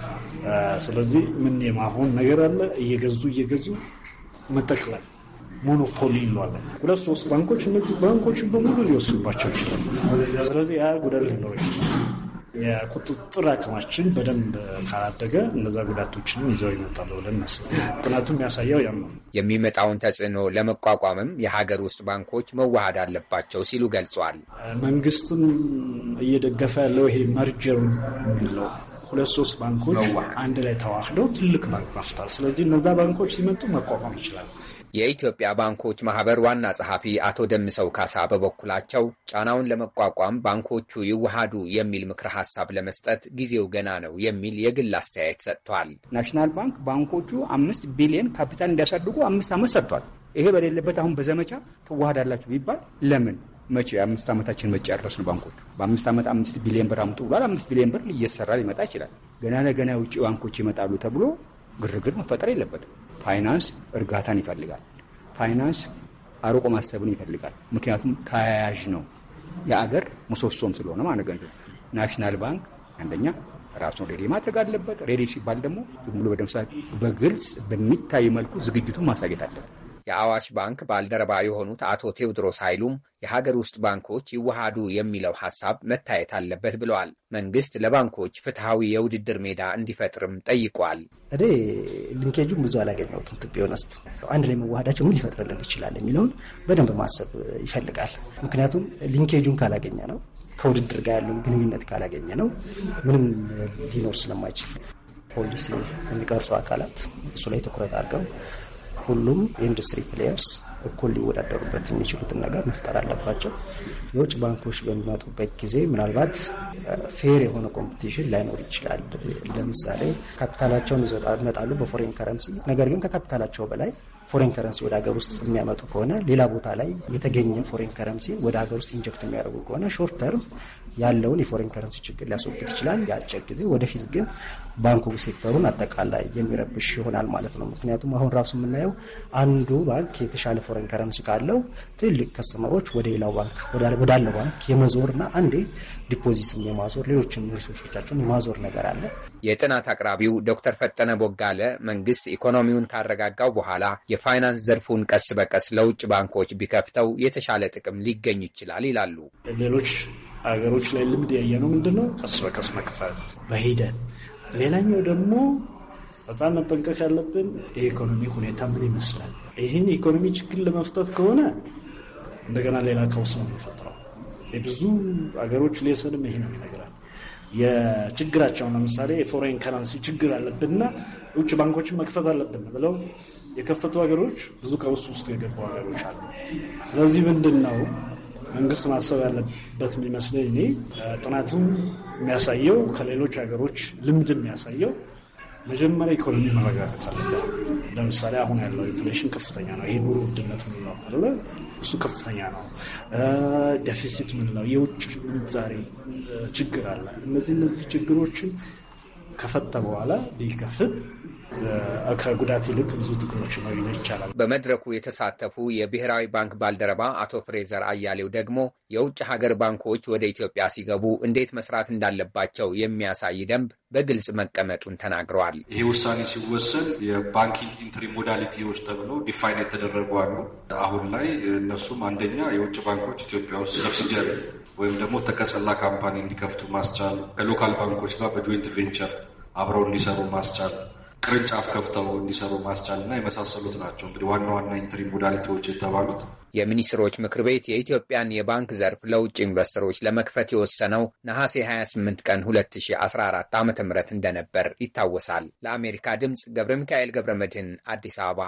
S9: ስለዚህ ምን የማሆን ነገር አለ። እየገዙ መጠቅለል ሞኖፖሊ ይሏለን። 2-3 ባንኮች እነዚህ ባንኮችን በሙሉ ሊወስዱባቸው ይችላሉ። ስለዚህ ያ ጉዳት ሊኖር ይችላል። የቁጥጥር አቅማችን በደንብ ካላደገ እነዛ ጉዳቶችን ይዘው ይመጣሉ ብለን እናስባለን። ጥናቱ የሚያሳየው ያም ነው።
S8: የሚመጣውን ተጽዕኖ ለመቋቋምም የሀገር ውስጥ ባንኮች መዋሃድ አለባቸው ሲሉ ገልጿል።
S9: መንግስትም እየደገፈ ያለው ይሄ መርጀር የሚለው 2-3 ባንኮች አንድ ላይ ተዋህደው ትልቅ ባንክ መፍጠር። ስለዚህ እነዛ ባንኮች ሲመጡ መቋቋም ይችላል።
S8: የኢትዮጵያ ባንኮች ማህበር ዋና ጸሐፊ አቶ ደምሰው ካሳ በበኩላቸው ጫናውን ለመቋቋም ባንኮቹ ይዋሃዱ የሚል ምክረ ሀሳብ ለመስጠት ጊዜው ገና ነው የሚል የግል አስተያየት ሰጥቷል።
S10: ናሽናል ባንክ ባንኮቹ 5 ቢሊዮን ካፒታል እንዲያሳድጉ 5 ዓመት ሰጥቷል። ይሄ በሌለበት አሁን በዘመቻ ትዋሃዳላችሁ ቢባል ለምን መቼ 5 ዓመታችን መጨረስ ነው? ባንኮቹ በ5 ዓመት 5 ቢሊዮን ብር አምጡ ብሏል። 5 ቢሊዮን ብር እየሰራ ሊመጣ ይችላል። ገና ለገና የውጭ ባንኮች ይመጣሉ ተብሎ ግርግር መፈጠር የለበትም። ፋይናንስ እርጋታን ይፈልጋል። ፋይናንስ አርቆ ማሰብን ይፈልጋል። ምክንያቱም ተያያዥ ነው፣ የአገር ምሰሶም ስለሆነ ማለት ነው። ናሽናል ባንክ አንደኛ ራሱን ሬዲ ማድረግ አለበት። ሬዲ ሲባል ደግሞ ዝም ብሎ በግልጽ በሚታይ መልኩ ዝግጅቱን ማሳየት አለበት።
S8: የአዋሽ ባንክ ባልደረባ የሆኑት አቶ ቴዎድሮስ ኃይሉም የሀገር ውስጥ ባንኮች ይዋሃዱ የሚለው ሐሳብ መታየት አለበት ብለዋል። መንግስት ለባንኮች ፍትሐዊ የውድድር ሜዳ እንዲፈጥርም ጠይቋል።
S11: እኔ ሊንኬጁን ብዙ አላገኘሁትም። ኢትዮጵያ ውስጥ አንድ ላይ መዋሃዳቸው ምን ሊፈጥርልን ይችላል የሚለውን በደንብ ማሰብ ይፈልጋል። ምክንያቱም ሊንኬጁን ካላገኘ ነው ከውድድር ጋር ያለውን ግንኙነት ካላገኘ ነው ምንም ሊኖር ስለማይችል ፖሊሲ የሚቀርጹ አካላት እሱ ላይ ትኩረት አድርገው ሁሉም የኢንዱስትሪ ፕሌየርስ እኩል ሊወዳደሩበት የሚችሉትን ነገር መፍጠር አለባቸው። የውጭ ባንኮች በሚመጡበት ጊዜ ምናልባት ፌር የሆነ ኮምፒቲሽን ላይኖር ይችላል። ለምሳሌ ካፒታላቸውን ይመጣሉ በፎሬን ከረንሲ፣ ነገር ግን ከካፒታላቸው በላይ ፎሬን ከረንሲ ወደ ሀገር ውስጥ የሚያመጡ ከሆነ ሌላ ቦታ ላይ የተገኘ ፎሬን ከረንሲ ወደ ሀገር ውስጥ ኢንጀክት የሚያደርጉ ከሆነ ሾርት ተርም ያለውን የፎሬን ከረንሲ ችግር ሊያስወግድ ይችላል። የአጭር ጊዜ ወደፊት ግን ባንኩ ሴክተሩን አጠቃላይ የሚረብሽ ይሆናል ማለት ነው። ምክንያቱም አሁን ራሱ የምናየው አንዱ ባንክ የተሻለ ፎሬን ከረንሲ ካለው ትልቅ ከስተመሮች ወደ ሌላው ባንክ ወዳለው ባንክ የመዞርና አንዴ ዲፖዚትም የማዞር ሌሎችም ሪሶርሶቻቸውን የማዞር ነገር አለ።
S8: የጥናት አቅራቢው ዶክተር ፈጠነ ቦጋለ መንግስት ኢኮኖሚውን ካረጋጋው በኋላ የፋይናንስ ዘርፉን ቀስ በቀስ ለውጭ ባንኮች ቢከፍተው የተሻለ ጥቅም ሊገኝ ይችላል ይላሉ።
S9: ሌሎች ሀገሮች ላይ ልምድ ያየነው ምንድነው? ቀስ በቀስ መክፈል በሂደት። ሌላኛው ደግሞ በጣም መጠንቀቅ ያለብን የኢኮኖሚ ሁኔታ ምን ይመስላል። ይህን ኢኮኖሚ ችግር ለመፍታት ከሆነ እንደገና ሌላ ቀውስ ነው የሚፈጥረው። የብዙ ሀገሮች ሌሰንም ይሄ ነው ይነግራል። የችግራቸውን ለምሳሌ የፎሬን ከረንሲ ችግር አለብንና ውጭ ባንኮችን መክፈት አለብን ብለው የከፈቱ ሀገሮች ብዙ ቀውስ ውስጥ የገቡ ሀገሮች አሉ። ስለዚህ ምንድነው መንግስት ማሰብ ያለበት የሚመስለኝ እኔ ጥናቱ የሚያሳየው ከሌሎች ሀገሮች ልምድ የሚያሳየው መጀመሪያ ኢኮኖሚ መረጋጋት አለበት። ለምሳሌ አሁን ያለው ኢንፍሌሽን ከፍተኛ ነው። ይሄ ኑሮ ውድነት ምንለው አይደለ? እሱ ከፍተኛ ነው። ዴፊሲት ምንለው የውጭ ምንዛሬ ችግር አለ። እነዚህ ችግሮችን ከፈታ በኋላ ቢከፍት ከጉዳት ይልቅ ብዙ ጥቅሞች ማግኘት ይቻላል።
S8: በመድረኩ የተሳተፉ የብሔራዊ ባንክ ባልደረባ አቶ ፍሬዘር አያሌው ደግሞ የውጭ ሀገር ባንኮች ወደ ኢትዮጵያ ሲገቡ እንዴት መስራት እንዳለባቸው የሚያሳይ ደንብ በግልጽ መቀመጡን ተናግረዋል።
S12: ይሄ ውሳኔ ሲወሰን የባንኪንግ ኢንትሪ ሞዳሊቲዎች ተብሎ ዲፋይን የተደረጉ አሉ። አሁን ላይ እነሱም አንደኛ የውጭ ባንኮች ኢትዮጵያ ውስጥ ሰብሲዲያሪ ወይም ደግሞ ተቀጸላ ካምፓኒ እንዲከፍቱ ማስቻል፣ ከሎካል ባንኮች ጋር በጆይንት ቬንቸር አብረው እንዲሰሩ ማስቻል፣ ቅርንጫፍ ከፍተው እንዲሰሩ ማስቻል እና የመሳሰሉት ናቸው። እንግዲህ ዋና ዋና ኢንትሪ ሞዳሊቲዎች የተባሉት።
S8: የሚኒስትሮች ምክር ቤት የኢትዮጵያን የባንክ ዘርፍ ለውጭ ኢንቨስተሮች ለመክፈት የወሰነው ነሐሴ 28 ቀን 2014 ዓ.ም እንደነበር ይታወሳል። ለአሜሪካ ድምፅ ገብረ ሚካኤል ገብረ መድህን አዲስ አበባ።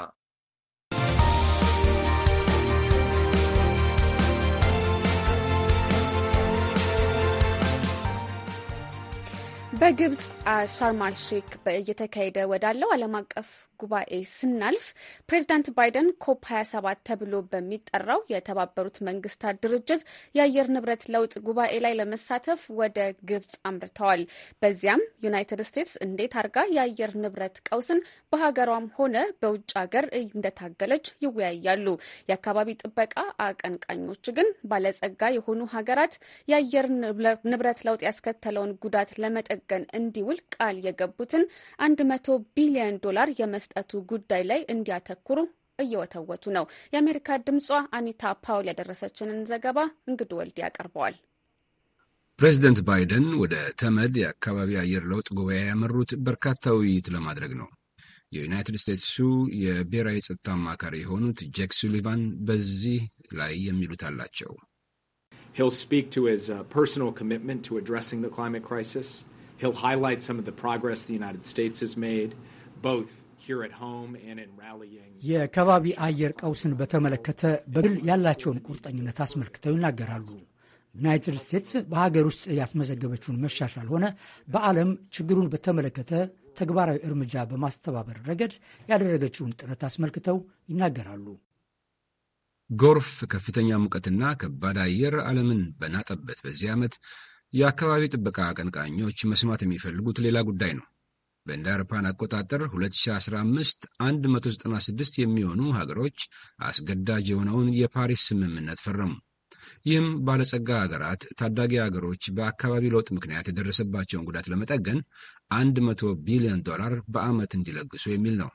S1: በግብጽ ሻርም አል ሼክ እየተካሄደ ወዳለው ዓለም አቀፍ ጉባኤ ስናልፍ ፕሬዚዳንት ባይደን ኮፕ 27 ተብሎ በሚጠራው የተባበሩት መንግስታት ድርጅት የአየር ንብረት ለውጥ ጉባኤ ላይ ለመሳተፍ ወደ ግብጽ አምርተዋል። በዚያም ዩናይትድ ስቴትስ እንዴት አድርጋ የአየር ንብረት ቀውስን በሀገሯም ሆነ በውጭ ሀገር እንደታገለች ይወያያሉ። የአካባቢ ጥበቃ አቀንቃኞች ግን ባለጸጋ የሆኑ ሀገራት የአየር ንብረት ለውጥ ያስከተለውን ጉዳት ለመጠገን እንዲውል ቃል የገቡትን $100 ቢሊዮን የመስጠቱ ጉዳይ ላይ እንዲያተኩሩ እየወተወቱ ነው። የአሜሪካ ድምጿ አኒታ ፓውል ያደረሰችንን ዘገባ እንግዱ ወልድ ያቀርበዋል።
S13: ፕሬዚደንት ባይደን ወደ ተመድ የአካባቢ አየር ለውጥ ጉባኤ ያመሩት በርካታ ውይይት ለማድረግ ነው። የዩናይትድ ስቴትሱ የብሔራዊ ጸጥታ አማካሪ የሆኑት ጄክ ሱሊቫን በዚህ ላይ የሚሉት አላቸው።
S14: He'll speak to his personal commitment to addressing the climate crisis. He'll highlight some of the progress the United States has made, both here at home and in rallying.
S15: የከባቢ አየር ቀውስን በተመለከተ በግል ያላቸውን ቁርጠኝነት አስመልክተው ይናገራሉ። ዩናይትድ ስቴትስ በሀገር ውስጥ ያስመዘገበችውን መሻሻል ሆነ በዓለም ችግሩን በተመለከተ ተግባራዊ እርምጃ በማስተባበር ረገድ ያደረገችውን ጥረት አስመልክተው ይናገራሉ።
S13: ጎርፍ፣ ከፍተኛ ሙቀትና ከባድ አየር ዓለምን በናጠበት በዚህ ዓመት የአካባቢ ጥበቃ አቀንቃኞች መስማት የሚፈልጉት ሌላ ጉዳይ ነው። በእንደ አውሮፓውያን አቆጣጠር 2015 196 የሚሆኑ ሀገሮች አስገዳጅ የሆነውን የፓሪስ ስምምነት ፈረሙ። ይህም ባለጸጋ ሀገራት ታዳጊ ሀገሮች በአካባቢ ለውጥ ምክንያት የደረሰባቸውን ጉዳት ለመጠገን $100 ቢሊዮን በዓመት እንዲለግሱ የሚል ነው።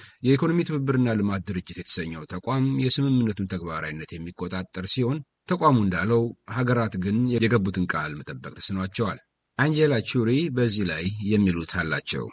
S13: የኢኮኖሚ ትብብርና ልማት ድርጅት የተሰኘው ተቋም የስምምነቱን ተግባራዊነት የሚቆጣጠር ሲሆን ተቋሙ እንዳለው ሀገራት ግን የገቡትን ቃል መጠበቅ ተስኗቸዋል። አንጀላ ቹሪ በዚህ ላይ የሚሉት አላቸው።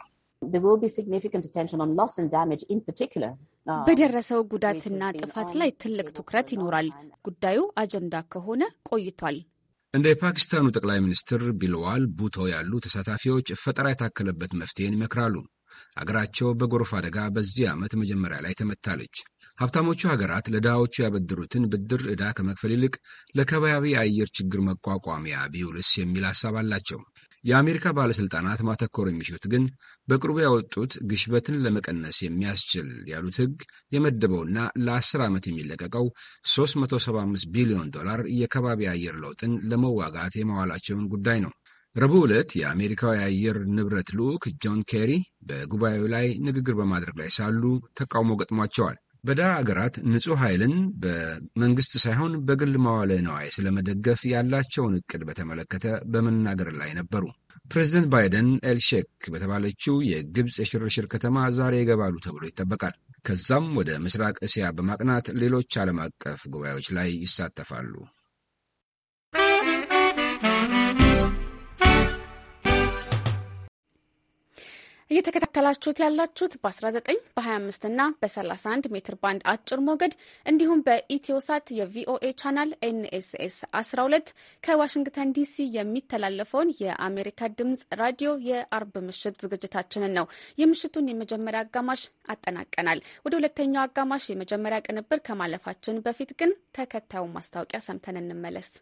S1: በደረሰው ጉዳትና ጥፋት ላይ ትልቅ ትኩረት ይኖራል። ጉዳዩ አጀንዳ ከሆነ ቆይቷል።
S13: እንደ የፓኪስታኑ ጠቅላይ ሚኒስትር ቢልዋል ቡቶ ያሉ ተሳታፊዎች ፈጠራ የታከለበት መፍትሄን ይመክራሉ። አገራቸው በጎርፍ አደጋ በዚህ ዓመት መጀመሪያ ላይ ተመታለች። ሀብታሞቹ ሀገራት ለድሃዎቹ ያበድሩትን ብድር ዕዳ ከመክፈል ይልቅ ለከባቢ አየር ችግር መቋቋሚያ ቢውልስ የሚል ሀሳብ አላቸው። የአሜሪካ ባለሥልጣናት ማተኮር የሚሹት ግን በቅርቡ ያወጡት ግሽበትን ለመቀነስ የሚያስችል ያሉት ሕግ የመደበውና ለ10 ዓመት የሚለቀቀው $375 ቢሊዮን የከባቢ አየር ለውጥን ለመዋጋት የማዋላቸውን ጉዳይ ነው። ረቡዕ ዕለት የአሜሪካው የአየር ንብረት ልዑክ ጆን ኬሪ በጉባኤው ላይ ንግግር በማድረግ ላይ ሳሉ ተቃውሞ ገጥሟቸዋል። በድሃ አገራት ንጹሕ ኃይልን በመንግሥት ሳይሆን በግል መዋለ ነዋይ ስለመደገፍ ያላቸውን ዕቅድ በተመለከተ በመናገር ላይ ነበሩ። ፕሬዚደንት ባይደን ኤልሼክ በተባለችው የግብፅ የሽርሽር ከተማ ዛሬ ይገባሉ ተብሎ ይጠበቃል። ከዛም ወደ ምስራቅ እስያ በማቅናት ሌሎች ዓለም አቀፍ ጉባኤዎች ላይ ይሳተፋሉ።
S1: እየተከታተላችሁት ያላችሁት በ19 በ25 እና በ31 ሜትር ባንድ አጭር ሞገድ እንዲሁም በኢትዮሳት የቪኦኤ ቻናል ኤንኤስኤስ 12 ከዋሽንግተን ዲሲ የሚተላለፈውን የአሜሪካ ድምጽ ራዲዮ የአርብ ምሽት ዝግጅታችንን ነው። የምሽቱን የመጀመሪያ አጋማሽ አጠናቀናል። ወደ ሁለተኛው አጋማሽ የመጀመሪያ ቅንብር ከማለፋችን በፊት ግን ተከታዩን ማስታወቂያ ሰምተን እንመለስ።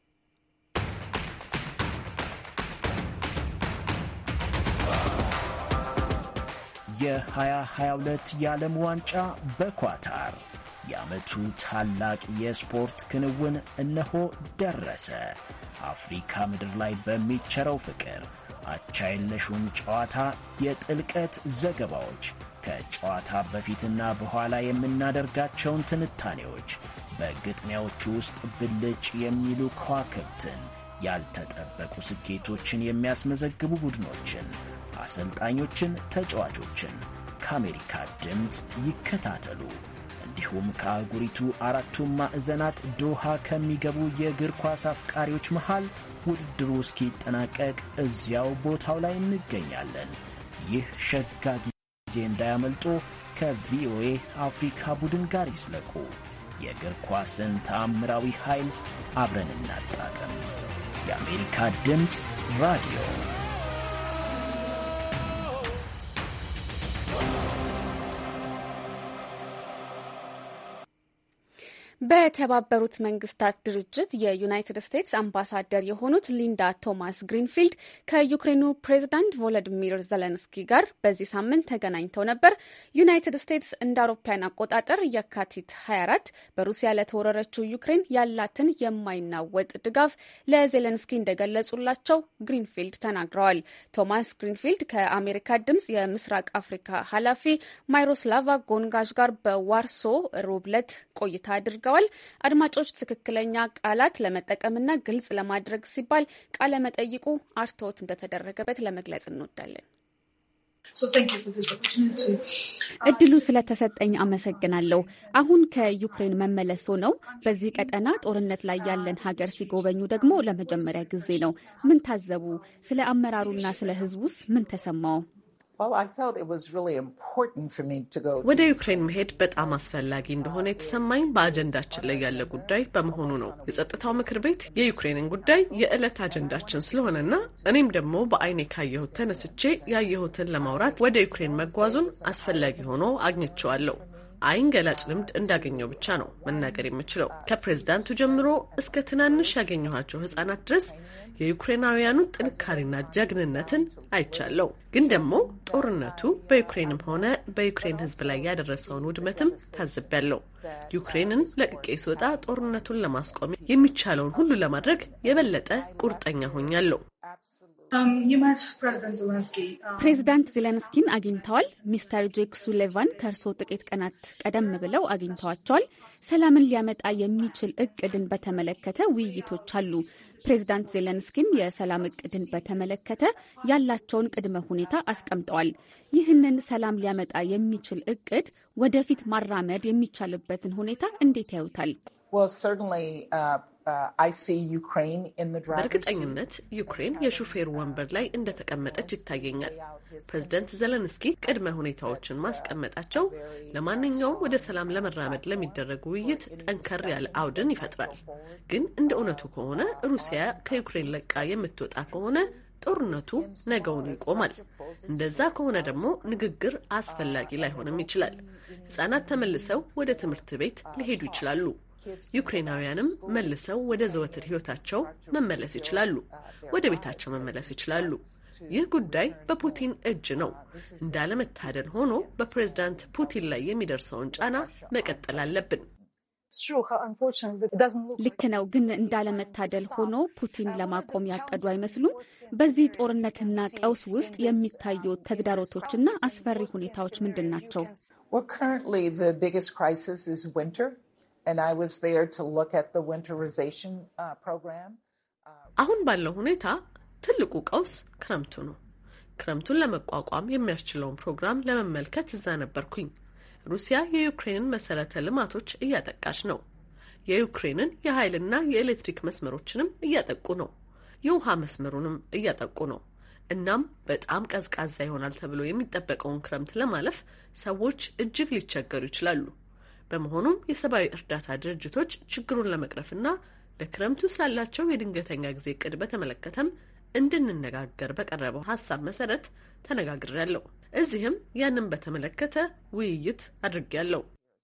S16: የ2022 የዓለም ዋንጫ በኳታር የዓመቱ ታላቅ የስፖርት ክንውን እነሆ ደረሰ። አፍሪካ ምድር ላይ በሚቸረው ፍቅር አቻ የለሹን ጨዋታ፣ የጥልቀት ዘገባዎች፣ ከጨዋታ በፊትና በኋላ የምናደርጋቸውን ትንታኔዎች፣ በግጥሚያዎቹ ውስጥ ብልጭ የሚሉ ከዋክብትን፣ ያልተጠበቁ ስኬቶችን የሚያስመዘግቡ ቡድኖችን፣ አሰልጣኞችን፣ ተጫዋቾችን ከአሜሪካ ድምፅ ይከታተሉ። እንዲሁም ከአህጉሪቱ አራቱም ማዕዘናት ዶሃ ከሚገቡ የእግር ኳስ አፍቃሪዎች መሃል ውድድሩ እስኪጠናቀቅ እዚያው ቦታው ላይ እንገኛለን። ይህ ሸጋ ጊዜ እንዳያመልጦ ከቪኦኤ አፍሪካ ቡድን ጋር ይስለቁ። የእግር ኳስን ተአምራዊ ኃይል አብረን እናጣጥም። የአሜሪካ ድምፅ ራዲዮ
S1: በተባበሩት መንግስታት ድርጅት የዩናይትድ ስቴትስ አምባሳደር የሆኑት ሊንዳ ቶማስ ግሪንፊልድ ከዩክሬኑ ፕሬዝዳንት ቮሎዲሚር ዘለንስኪ ጋር በዚህ ሳምንት ተገናኝተው ነበር። ዩናይትድ ስቴትስ እንደ አውሮፓውያን አቆጣጠር የካቲት 24 በሩሲያ ለተወረረችው ዩክሬን ያላትን የማይናወጥ ድጋፍ ለዜሌንስኪ እንደገለጹላቸው ግሪንፊልድ ተናግረዋል። ቶማስ ግሪንፊልድ ከአሜሪካ ድምጽ የምስራቅ አፍሪካ ኃላፊ ማይሮስላቫ ጎንጋዥ ጋር በዋርሶ ሮብ ዕለት ቆይታ አድርገዋል። አድማጮች፣ ትክክለኛ ቃላት ለመጠቀምና ግልጽ ለማድረግ ሲባል ቃለ መጠይቁ አርትዖት እንደተደረገበት ለመግለጽ እንወዳለን። እድሉ ስለተሰጠኝ አመሰግናለሁ። አሁን ከዩክሬን መመለሶ ነው። በዚህ ቀጠና ጦርነት ላይ ያለን ሀገር ሲጎበኙ ደግሞ ለመጀመሪያ ጊዜ ነው። ምን ታዘቡ? ስለ አመራሩና ስለ ሕዝቡስ ምን ተሰማው?
S17: ወደ ዩክሬን መሄድ በጣም አስፈላጊ እንደሆነ የተሰማኝ በአጀንዳችን ላይ ያለ ጉዳይ በመሆኑ ነው። የጸጥታው ምክር ቤት የዩክሬንን ጉዳይ የዕለት አጀንዳችን ስለሆነና እኔም ደግሞ በአይኔ ካየሁት ተነስቼ ያየሁትን ለማውራት ወደ ዩክሬን መጓዙን አስፈላጊ ሆኖ አግኝቼዋለሁ። አይን ገላጭ ልምድ እንዳገኘው ብቻ ነው መናገር የምችለው። ከፕሬዝዳንቱ ጀምሮ እስከ ትናንሽ ያገኘኋቸው ሕጻናት ድረስ የዩክሬናውያኑን ጥንካሬና ጀግንነትን አይቻለሁ። ግን ደግሞ ጦርነቱ በዩክሬንም ሆነ በዩክሬን ሕዝብ ላይ ያደረሰውን ውድመትም ታዝቤያለሁ። ዩክሬንን ለቅቄ ስወጣ ጦርነቱን ለማስቆም የሚቻለውን ሁሉ ለማድረግ የበለጠ ቁርጠኛ ሆኛለሁ።
S1: ፕሬዚዳንት ዜሌንስኪን አግኝተዋል። ሚስተር ጄክ ሱሊቫን ከእርስዎ ጥቂት ቀናት ቀደም ብለው አግኝተዋቸዋል። ሰላምን ሊያመጣ የሚችል እቅድን በተመለከተ ውይይቶች አሉ። ፕሬዚዳንት ዜሌንስኪም የሰላም እቅድን በተመለከተ ያላቸውን ቅድመ ሁኔታ አስቀምጠዋል። ይህንን ሰላም ሊያመጣ የሚችል እቅድ ወደፊት ማራመድ የሚቻልበትን ሁኔታ እንዴት ያዩታል?
S17: በእርግጠኝነት ዩክሬን የሹፌር ወንበር ላይ እንደተቀመጠች ይታየኛል። ፕሬዝደንት ዘለንስኪ ቅድመ ሁኔታዎችን ማስቀመጣቸው ለማንኛውም ወደ ሰላም ለመራመድ ለሚደረግ ውይይት ጠንከር ያለ አውድን ይፈጥራል። ግን እንደ እውነቱ ከሆነ ሩሲያ ከዩክሬን ለቃ የምትወጣ ከሆነ ጦርነቱ ነገውን ይቆማል። እንደዛ ከሆነ ደግሞ ንግግር አስፈላጊ ላይሆንም ይችላል። ሕጻናት ተመልሰው ወደ ትምህርት ቤት ሊሄዱ ይችላሉ። ዩክሬናውያንም መልሰው ወደ ዘወትር ሕይወታቸው መመለስ ይችላሉ። ወደ ቤታቸው መመለስ ይችላሉ። ይህ ጉዳይ በፑቲን እጅ ነው። እንዳለመታደል ሆኖ በፕሬዝዳንት ፑቲን ላይ የሚደርሰውን ጫና መቀጠል አለብን።
S1: ልክ ነው። ግን እንዳለመታደል ሆኖ ፑቲን ለማቆም ያቀዱ አይመስሉም። በዚህ ጦርነትና ቀውስ ውስጥ የሚታዩ ተግዳሮቶችና አስፈሪ ሁኔታዎች ምንድን ናቸው?
S17: አሁን ባለው ሁኔታ ትልቁ ቀውስ ክረምቱ ነው። ክረምቱን ለመቋቋም የሚያስችለውን ፕሮግራም ለመመልከት እዛ ነበርኩኝ። ሩሲያ የዩክሬንን መሰረተ ልማቶች እያጠቃች ነው። የዩክሬንን የኃይልና የኤሌክትሪክ መስመሮችንም እያጠቁ ነው። የውሃ መስመሩንም እያጠቁ ነው። እናም በጣም ቀዝቃዛ ይሆናል ተብሎ የሚጠበቀውን ክረምት ለማለፍ ሰዎች እጅግ ሊቸገሩ ይችላሉ። በመሆኑም የሰብአዊ እርዳታ ድርጅቶች ችግሩን ለመቅረፍና ለክረምቱ ስላላቸው የድንገተኛ ጊዜ እቅድ በተመለከተም እንድንነጋገር በቀረበው ሀሳብ መሰረት ተነጋግሬያለሁ። እዚህም ያንን በተመለከተ ውይይት አድርጌያለሁ።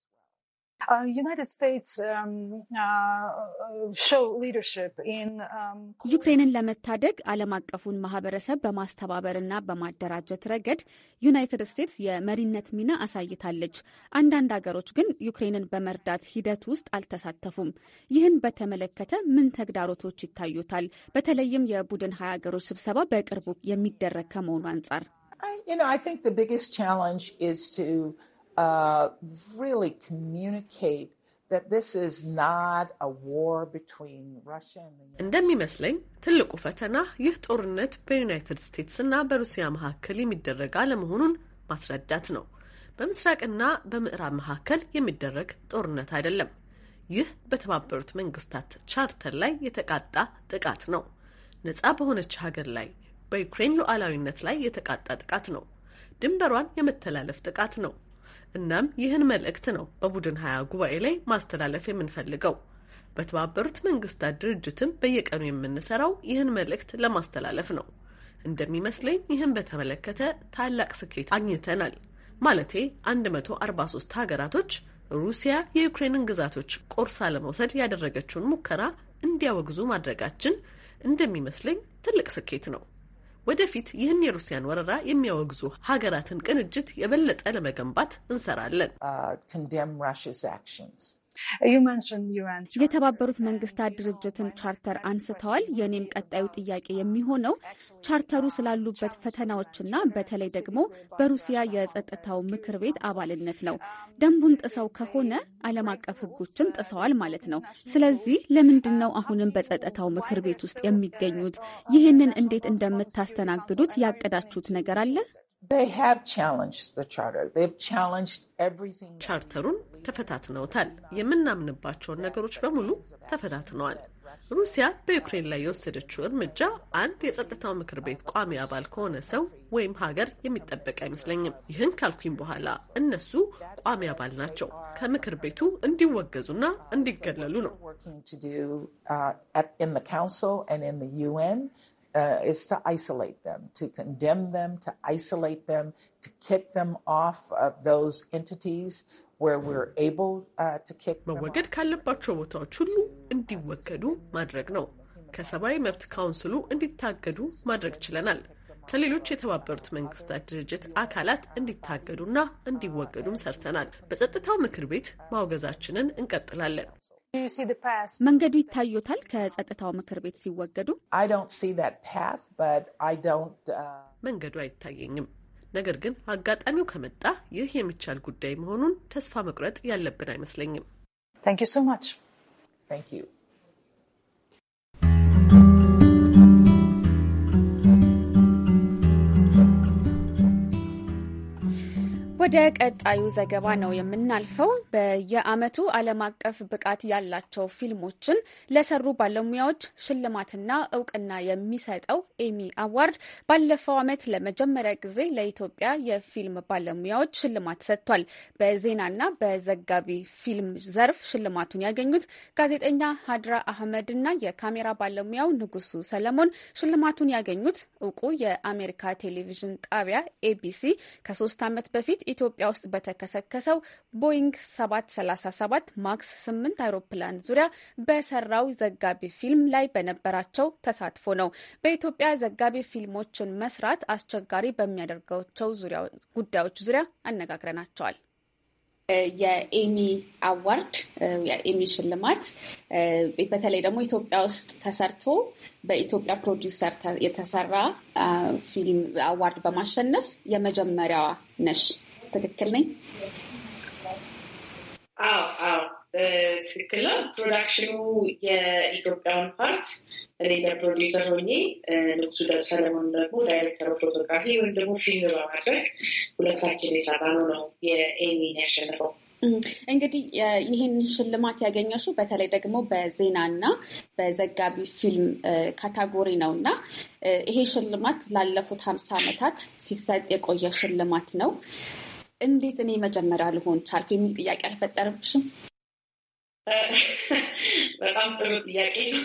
S1: ዩክሬንን ለመታደግ ዓለም አቀፉን ማህበረሰብ በማስተባበርና በማደራጀት ረገድ ዩናይትድ ስቴትስ የመሪነት ሚና አሳይታለች። አንዳንድ ሀገሮች ግን ዩክሬንን በመርዳት ሂደት ውስጥ አልተሳተፉም። ይህን በተመለከተ ምን ተግዳሮቶች ይታዩታል? በተለይም የቡድን 20 ሀገሮች ስብሰባ በቅርቡ የሚደረግ ከመሆኑ አንጻር
S18: I think the biggest challenge is to really communicate that this is not a war between Russia and the United States.
S17: እንደሚመስለኝ ትልቁ ፈተና ይህ ጦርነት በዩናይትድ ስቴትስ እና በሩሲያ መካከል የሚደረግ አለመሆኑን ማስረዳት ነው። በምስራቅና በምዕራብ መካከል የሚደረግ ጦርነት አይደለም። ይህ በተባበሩት መንግስታት ቻርተር ላይ የተቃጣ ጥቃት ነው። ነጻ በሆነች ሀገር ላይ በዩክሬን ሉዓላዊነት ላይ የተቃጣ ጥቃት ነው። ድንበሯን የመተላለፍ ጥቃት ነው። እናም ይህን መልእክት ነው በቡድን 20 ጉባኤ ላይ ማስተላለፍ የምንፈልገው። በተባበሩት መንግስታት ድርጅትም በየቀኑ የምንሰራው ይህን መልእክት ለማስተላለፍ ነው። እንደሚመስለኝ ይህን በተመለከተ ታላቅ ስኬት አግኝተናል። ማለቴ 143 ሀገራቶች ሩሲያ የዩክሬንን ግዛቶች ቆርሳ ለመውሰድ ያደረገችውን ሙከራ እንዲያወግዙ ማድረጋችን እንደሚመስለኝ ትልቅ ስኬት ነው። ወደፊት ይህን የሩሲያን ወረራ የሚያወግዙ ሀገራትን ቅንጅት የበለጠ ለመገንባት እንሰራለን።
S1: የተባበሩት መንግስታት ድርጅትን ቻርተር አንስተዋል። የኔም ቀጣዩ ጥያቄ የሚሆነው ቻርተሩ ስላሉበት ፈተናዎችና በተለይ ደግሞ በሩሲያ የጸጥታው ምክር ቤት አባልነት ነው። ደንቡን ጥሰው ከሆነ ዓለም አቀፍ ሕጎችን ጥሰዋል ማለት ነው። ስለዚህ ለምንድን ነው አሁንም በጸጥታው ምክር ቤት ውስጥ የሚገኙት? ይህንን እንዴት እንደምታስተናግዱት ያቀዳችሁት ነገር አለ?
S17: ቻርተሩን ተፈታትነውታል። የምናምንባቸውን ነገሮች በሙሉ ተፈታትነዋል። ሩሲያ በዩክሬን ላይ የወሰደችው እርምጃ አንድ የጸጥታው ምክር ቤት ቋሚ አባል ከሆነ ሰው ወይም ሀገር የሚጠበቅ አይመስለኝም። ይህን ካልኩኝ በኋላ እነሱ ቋሚ አባል ናቸው። ከምክር ቤቱ እንዲወገዙና እንዲገለሉ ነው።
S18: Is to isolate them, to condemn them, to isolate them, to kick them off of those entities where we're able to kick them off.
S17: መወገድ ካለባቸው ቦታዎች ሁሉ እንዲወገዱ ማድረግ ነው። ከሰብአዊ መብት ካውንስሉ እንዲታገዱ ማድረግ ችለናል። ከሌሎች የተባበሩት መንግስታት ድርጅት አካላት እንዲታገዱና እንዲወገዱም ሰርተናል። በጸጥታው ምክር ቤት ማውገዛችንን እንቀጥላለን።
S1: መንገዱ ይታዩታል ከጸጥታው ምክር ቤት ሲወገዱ?
S17: መንገዱ አይታየኝም። ነገር ግን አጋጣሚው ከመጣ ይህ የሚቻል ጉዳይ መሆኑን ተስፋ መቁረጥ ያለብን አይመስለኝም።
S18: Thank you so much. Thank you.
S1: ወደ ቀጣዩ ዘገባ ነው የምናልፈው። በየዓመቱ ዓለም አቀፍ ብቃት ያላቸው ፊልሞችን ለሰሩ ባለሙያዎች ሽልማትና እውቅና የሚሰጠው ኤሚ አዋርድ ባለፈው ዓመት ለመጀመሪያ ጊዜ ለኢትዮጵያ የፊልም ባለሙያዎች ሽልማት ሰጥቷል። በዜናና በዘጋቢ ፊልም ዘርፍ ሽልማቱን ያገኙት ጋዜጠኛ ሀድራ አህመድና የካሜራ ባለሙያው ንጉሱ ሰለሞን ሽልማቱን ያገኙት እውቁ የአሜሪካ ቴሌቪዥን ጣቢያ ኤቢሲ ከ3 ዓመት በፊት ኢትዮጵያ ውስጥ በተከሰከሰው ቦይንግ 737 ማክስ 8 አውሮፕላን ዙሪያ በሰራው ዘጋቢ ፊልም ላይ በነበራቸው ተሳትፎ ነው። በኢትዮጵያ ዘጋቢ ፊልሞችን መስራት አስቸጋሪ በሚያደርጋቸው ጉዳዮች ዙሪያ አነጋግረናቸዋል። የኤሚ አዋርድ የኤሚ ሽልማት በተለይ ደግሞ ኢትዮጵያ ውስጥ ተሰርቶ በኢትዮጵያ ፕሮዲውሰር የተሰራ ፊልም አዋርድ በማሸነፍ የመጀመሪያዋ ነሽ። ትክክል ነኝ?
S19: አዎ ትክክል ነው። ፕሮዳክሽኑ የኢትዮጵያን ፓርት እኔ ለፕሮዲውሰር ሆኜ ንጉሱ ሰለሞን ደግሞ ዳይሬክተር ፎቶግራፊ ወይም ደግሞ ፊልም በማድረግ ሁለታችን የሰራነው ነው የኤሚን ያሸነፈው።
S1: እንግዲህ ይህን ሽልማት ያገኘሽው በተለይ ደግሞ በዜናና በዘጋቢ ፊልም ካታጎሪ ነው እና ይሄ ሽልማት ላለፉት 50 ዓመታት ሲሰጥ የቆየ ሽልማት ነው። እንዴት እኔ መጀመሪያ ልሆን ቻልኩ የሚል ጥያቄ አልፈጠረብሽም?
S19: በጣም ጥሩ ጥያቄ ነው።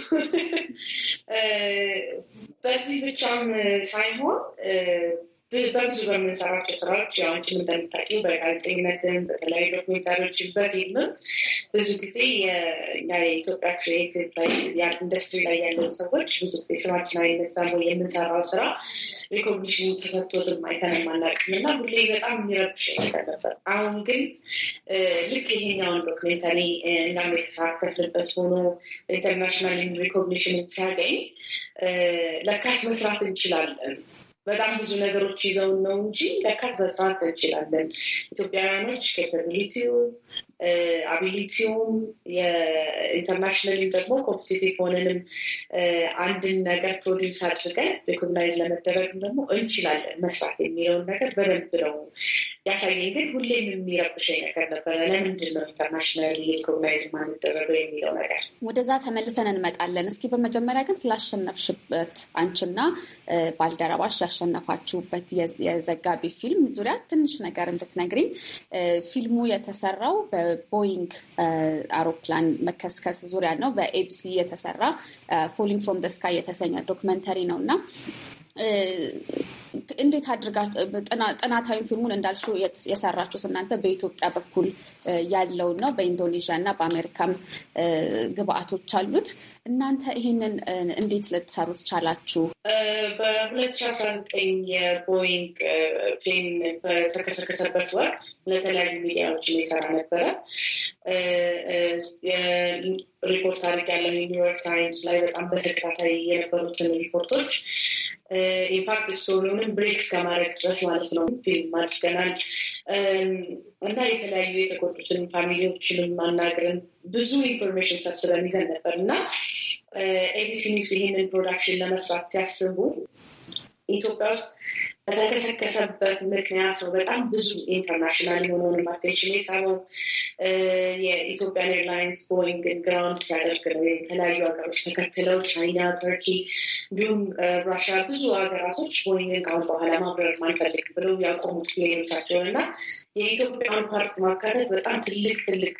S19: በዚህ ብቻም ሳይሆን በብዙ በምንሰራቸው ስራዎች አንቺም እንደምታውቂው በጋዜጠኝነትም በተለያዩ ዶክሜንታሪዎችን በፊልምም ብዙ ጊዜ የኢትዮጵያ ክሪኤቲቭ ኢንዱስትሪ ላይ ያለን ሰዎች ብዙ ጊዜ ስማችን አይነሳም ወይ የምንሰራው ስራ ሪኮግኒሽን ተሰጥቶትም አይተንም አናውቅም እና ሁሌ በጣም የሚረብሽ ነገር ነበር። አሁን ግን ልክ ይሄኛውን ዶክሜንታሪ እኛም የተሳተፍንበት ሆኖ ኢንተርናሽናል ሪኮግኒሽን ሲያገኝ ለካስ መስራት እንችላለን። በጣም ብዙ ነገሮች ይዘውን ነው እንጂ ለካስ መስራት እንችላለን። ኢትዮጵያውያኖች ኬፓቢሊቲው አቢሊቲውም የኢንተርናሽናል ደግሞ ኮምፒቲቲቭ ሆነንም አንድን ነገር ፕሮዲውስ አድርገን ሪኮግናይዝ ለመደረግ ደግሞ እንችላለን መስራት የሚለውን ነገር በደንብ ነው ያሳየኝ። ግን ሁሌም የሚረብሸኝ ነገር ነበረ፣ ለምንድን ነው ኢንተርናሽናል ሪኮግናይዝ ማንደረገው የሚለው ነገር።
S1: ወደዛ ተመልሰን እንመጣለን። እስኪ በመጀመሪያ ግን ስላሸነፍሽበት አንቺና ባልደረባሽ ያሸነፋችሁበት የዘጋቢ ፊልም ዙሪያ ትንሽ ነገር እንድትነግሪኝ። ፊልሙ የተሰራው በቦይንግ አውሮፕላን መከስከስ ዙሪያ ነው። በኤቢሲ የተሰራ ፎሊንግ ፍሮም ደ ስካይ የተሰኘ ዶክመንተሪ ነው እና እንዴት አድርጋ ጥናታዊ ፊልሙን እንዳልሽው የሰራችሁት እናንተ በኢትዮጵያ በኩል ያለው ነው። በኢንዶኔዥያ እና በአሜሪካም ግብአቶች አሉት። እናንተ ይሄንን እንዴት ልትሰሩት ቻላችሁ?
S19: በ2019 የቦይንግ ፕሌን በተከሰከሰበት ወቅት ለተለያዩ ሚዲያዎችን የሰራ ነበረ። ሪፖርት አድርጋለሁ ኒውዮርክ ታይምስ ላይ በጣም በተከታታይ የነበሩትን ሪፖርቶች ኢንፋክት ስቶሪውንም ብሬክስ ከማድረግ ድረስ ማለት ነው ፊልም አድርገናል እና የተለያዩ የተጎዱትን ፋሚሊዎችንም ማናገርን ብዙ ኢንፎርሜሽን ሰብስበን ይዘን ነበር እና ኤቢሲ ኒውስ ይህንን ፕሮዳክሽን ለመስራት ሲያስቡ ኢትዮጵያ ውስጥ በተከሰከሰበት ምክንያት ነው በጣም ብዙ ኢንተርናሽናል የሆነውን አቴንሽን የሳበው። የኢትዮጵያን ኤርላይንስ ቦይንግን ግራውንድ ሲያደርግ ነው የተለያዩ ሀገሮች ተከትለው ቻይና፣ ተርኪ እንዲሁም ራሽያ ብዙ ሀገራቶች ቦይንግን ካሁን በኋላ ማብረር ማንፈልግ ብለው ያቆሙት ፕሌኖቻቸውን እና የኢትዮጵያን ፓርት ማካተት በጣም ትልቅ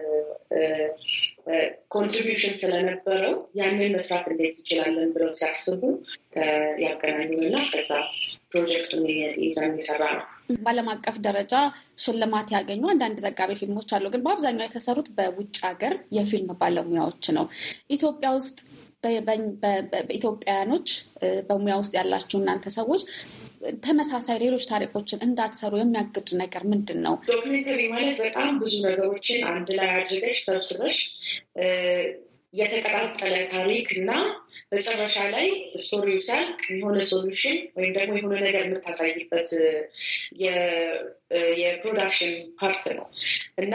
S19: ኮንትሪቢዩሽን ስለነበረው ያንን መስራት እንዴት እንችላለን ብለው ሲያስቡ ያገናኙና ከዛ ፕሮጀክቱን ይዘን የሰራ ነው።
S1: በዓለም አቀፍ ደረጃ ሽልማት ያገኙ አንዳንድ ዘጋቢ ፊልሞች አሉ፣ ግን በአብዛኛው የተሰሩት በውጭ ሀገር የፊልም ባለሙያዎች ነው። ኢትዮጵያ ውስጥ በኢትዮጵያውያኖች በሙያ ውስጥ ያላችሁ እናንተ ሰዎች ተመሳሳይ ሌሎች ታሪኮችን እንዳትሰሩ የሚያግድ ነገር ምንድን ነው?
S19: ዶክሜንተሪ ማለት በጣም ብዙ ነገሮችን አንድ ላይ አድርገሽ ሰብስበሽ የተቀጣጠለ ታሪክ እና መጨረሻ ላይ ስቶሪው ሲያልቅ የሆነ ሶሉሽን ወይም ደግሞ የሆነ ነገር የምታሳይበት የፕሮዳክሽን ፓርት ነው እና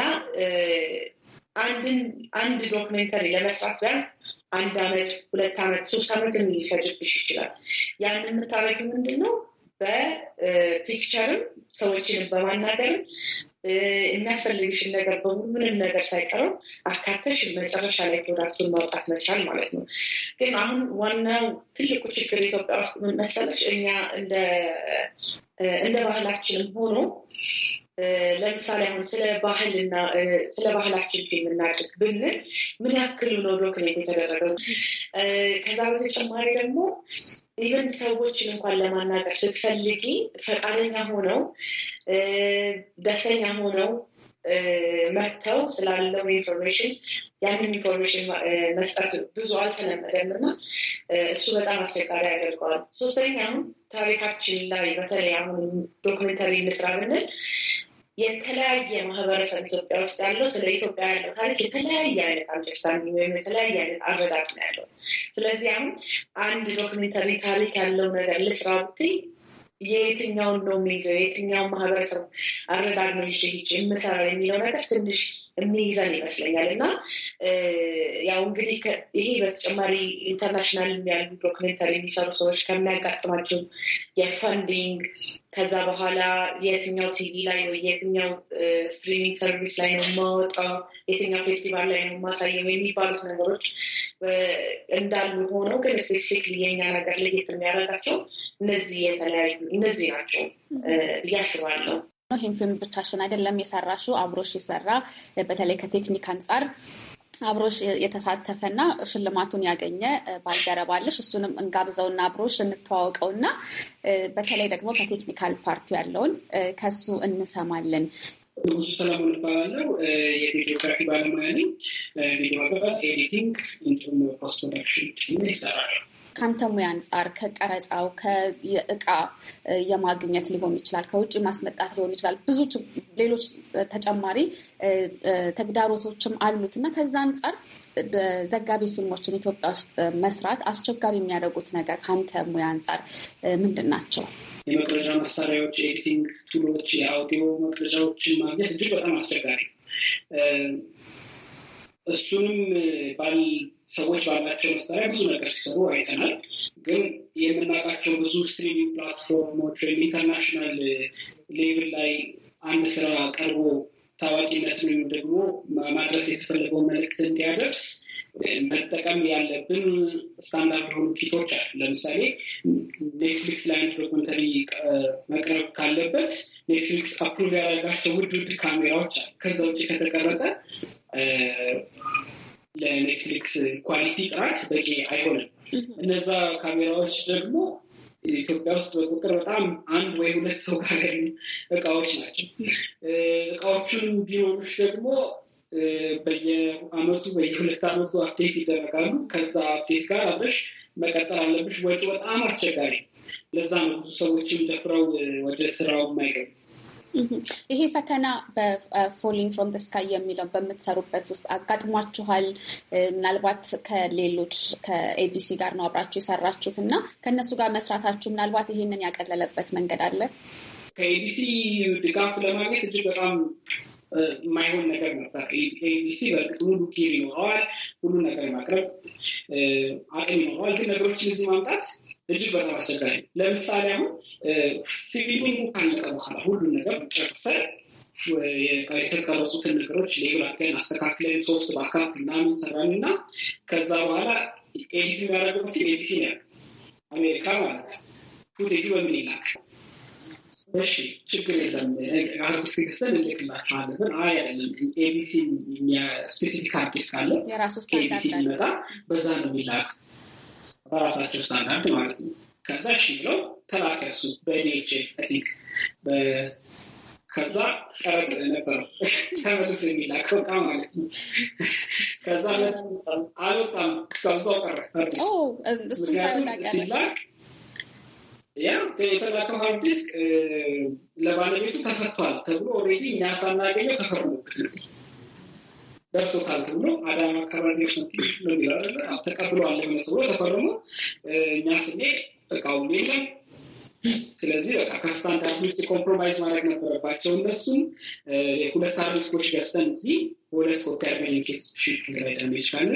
S19: አንድ ዶክሜንተሪ ለመስራት ቢያንስ 1 ዓመት 2 ዓመት 3 ዓመት ሊፈጅብሽ ይችላል። ያን የምታደርጊው ምንድን ነው? በፒክቸርም ሰዎችን በማናገርም የሚያስፈልግሽን ነገር በሙሉ ምንም ነገር ሳይቀረው አካተሽ መጨረሻ ላይ ፕሮዳክቱን ማውጣት መቻል ማለት ነው። ግን አሁን ዋናው ትልቁ ችግር ኢትዮጵያ ውስጥ ምን መሰለሽ፣ እኛ እንደ ባህላችንም ሆኖ ለምሳሌ አሁን ስለ ባህላችን ፊልም እናድርግ ብንል ምን ያክሉ ነው ዶክሜንት የተደረገው? ከዛ በተጨማሪ ደግሞ ኢቨን ሰዎችን እንኳን ለማናገር ስትፈልጊ ፈቃደኛ ሆነው ደስተኛ ሆነው መጥተው ስላለው ኢንፎርሜሽን ያንን ኢንፎርሜሽን መስጠት ብዙ አልተለመደም እና እሱ በጣም አስቸጋሪ ያደርገዋል። ሶስተኛው ታሪካችን ላይ በተለይ አሁን ዶክሜንተሪ እንስራ ብንል የተለያየ ማህበረሰብ ኢትዮጵያ ውስጥ ያለው ስለ ኢትዮጵያ ያለው ታሪክ የተለያየ አይነት አንደርስታንዲንግ ወይም የተለያየ አይነት አረዳድ ነው ያለው። ስለዚህ አሁን አንድ ዶክሜንተሪ ታሪክ ያለው ነገር ልስራ ብትይ የትኛውን ነው የሚይዘው? የትኛውን ማህበረሰብ አረዳድ ነው የምሰራው የሚለው ነገር ትንሽ የሚይዘን ይመስለኛል እና ያው እንግዲህ ይሄ በተጨማሪ ኢንተርናሽናል ያሉ ዶክሜንተሪ የሚሰሩ ሰዎች ከሚያጋጥማቸው የፈንዲንግ ከዛ በኋላ የትኛው ቲቪ ላይ ወይ የትኛው ስትሪሚንግ ሰርቪስ ላይ ነው የማወጣው፣ የትኛው ፌስቲቫል ላይ ነው የማሳየው የሚባሉት ነገሮች እንዳሉ ሆነው ግን ስፔሲፊክሊ የኛ ነገር ለየት የሚያደርጋቸው እነዚህ ናቸው ብዬ አስባለሁ።
S1: ይህን ፊልም ብቻሽን አይደለም የሰራሽው፣ አብሮሽ የሰራ በተለይ ከቴክኒክ አንጻር አብሮሽ የተሳተፈና ሽልማቱን ያገኘ ባልደረባለሽ። እሱንም እንጋብዘውና አብሮሽ እንተዋወቀውና በተለይ ደግሞ ከቴክኒካል ፓርቲ ያለውን ከሱ እንሰማለን።
S20: ንጉሱ ሰለሞን እባላለሁ። የቪዲዮግራፊ ባለሙያ ነኝ። ቪዲዮ አገባዝ፣ ኤዲቲንግ እንዲሁም ፖስት ፕሮዳክሽን ይሰራል።
S1: ከአንተ ሙያ አንጻር ከቀረጻው ከእቃ የማግኘት ሊሆን ይችላል፣ ከውጭ ማስመጣት ሊሆን ይችላል፣ ብዙ ሌሎች ተጨማሪ ተግዳሮቶችም አሉት እና ከዛ አንጻር ዘጋቢ ፊልሞችን ኢትዮጵያ ውስጥ መስራት አስቸጋሪ የሚያደርጉት ነገር ከአንተ ሙያ አንጻር ምንድን ናቸው?
S20: የመቅረጫ መሳሪያዎች፣ ኤዲቲንግ ቱሎች፣ የአውዲዮ መቅረጫዎችን ማግኘት እጅግ በጣም አስቸጋሪ። እሱንም ሰዎች ባላቸው መሳሪያ ብዙ ነገር ሲሰሩ አይተናል። ግን የምናውቃቸው ብዙ ስትሪሚንግ ፕላትፎርሞች ወይም ኢንተርናሽናል ሌቭል ላይ አንድ ስራ ቀርቦ ታዋቂነት ወይም ደግሞ ማድረስ የተፈለገው መልዕክት እንዲያደርስ መጠቀም ያለብን ስታንዳርድ የሆኑ ኪቶች አሉ። ለምሳሌ ኔትፍሊክስ ላይ አንድ ዶክመንተሪ መቅረብ ካለበት ኔትፍሊክስ አፕሩቭ ያደረጋቸው ውድ ካሜራዎች አሉ። ከዛ ውጭ ከተቀረጸ ለኔትፍሊክስ ኳሊቲ ጥራት በቂ አይሆንም። እነዛ ካሜራዎች ደግሞ ኢትዮጵያ ውስጥ በቁጥር በጣም 1 ወይ 2 ሰው ጋር ያሉ እቃዎች ናቸው። እቃዎቹን ቢኖሩሽ ደግሞ በየአመቱ በየ2 አመቱ አፕዴት ይደረጋሉ። ከዛ አፕዴት ጋር አብረሽ መቀጠል አለብሽ። ወጪ በጣም አስቸጋሪ። ለዛ ነው ብዙ ሰዎችም ደፍረው ወደ ስራው የማይገቡ።
S1: ይሄ ፈተና በፎሊንግ ፍሮም ዘ ስካይ የሚለው በምትሰሩበት ውስጥ አጋጥሟችኋል? ምናልባት ከሌሎች ከኤቢሲ ጋር ነው አብራችሁ የሰራችሁት እና ከእነሱ ጋር መስራታችሁ ምናልባት ይሄንን ያቀለለበት መንገድ አለ?
S20: ከኤቢሲ ድጋፍ ለማግኘት እጅግ በጣም የማይሆን ነገር ነበር። ኤቢሲ በእርግጥ ሙሉ ኬር ይኖረዋል፣ ሁሉ ነገር ማቅረብ አቅም ይኖረዋል። ግን ነገሮችን እዚህ ማምጣት እጅግ በጣም አስቸጋሪ። ለምሳሌ አሁን ፊልሚንጉ ካለቀ በኋላ ሁሉን ነገር ጨርሰን የተቀረጹትን ነገሮች ሌብል አድርገን አስተካክለን 3 ባካፕ ምናምን ሰራንና ከዛ በኋላ ኤዲት የሚያደርጉት ኤቢሲ ነው አሜሪካ ማለት ነው። ፉቴጁ በምን ይላክ? እሺ ችግር የለም አርቲስት ገዝተን እንልክላቸዋለን። ግን አይደለም ኤቢሲ ስፔሲፊክ አርቲስት ካለ ኤቢሲ ይመጣ በዛ ነው የሚላክ በራሳቸው ስታንዳርድ ማለት ነው። ከዛ እሺ ብለው ተላከሱ በዲኤችኤል አይ ቲንክ ከዛ ቀረጥ ነበር ተመልሶ የሚላከው እቃ ማለት ነው። ከዛ አልወጣም እስከዛው ቀረ። ምክንያቱም ሲላክ ያ የተላከው ሃርድ ዲስክ ለባለቤቱ ተሰጥቷል ተብሎ ኦልሬዲ እኛ ሳናገኘው ተፈርሞበት ነበር። ደርሶታል ተብሎ አዳማ አካባቢ ነው ይላል ተቀብሏል ለምሳሌ ተፈርሞ እኛ ስንሄድ እቃው የለም። ስለዚህ በቃ ከስታንዳርድ ውጭ ኮምፕሮማይዝ ማድረግ ነበረባቸው። እነሱም ሁለት ሃርድ ዲስኮች ገዝተን እዚህ ሁለት ኮፒ አድርገን ኬስ ሺፒንግ ላይ ዳሜጅ ካለ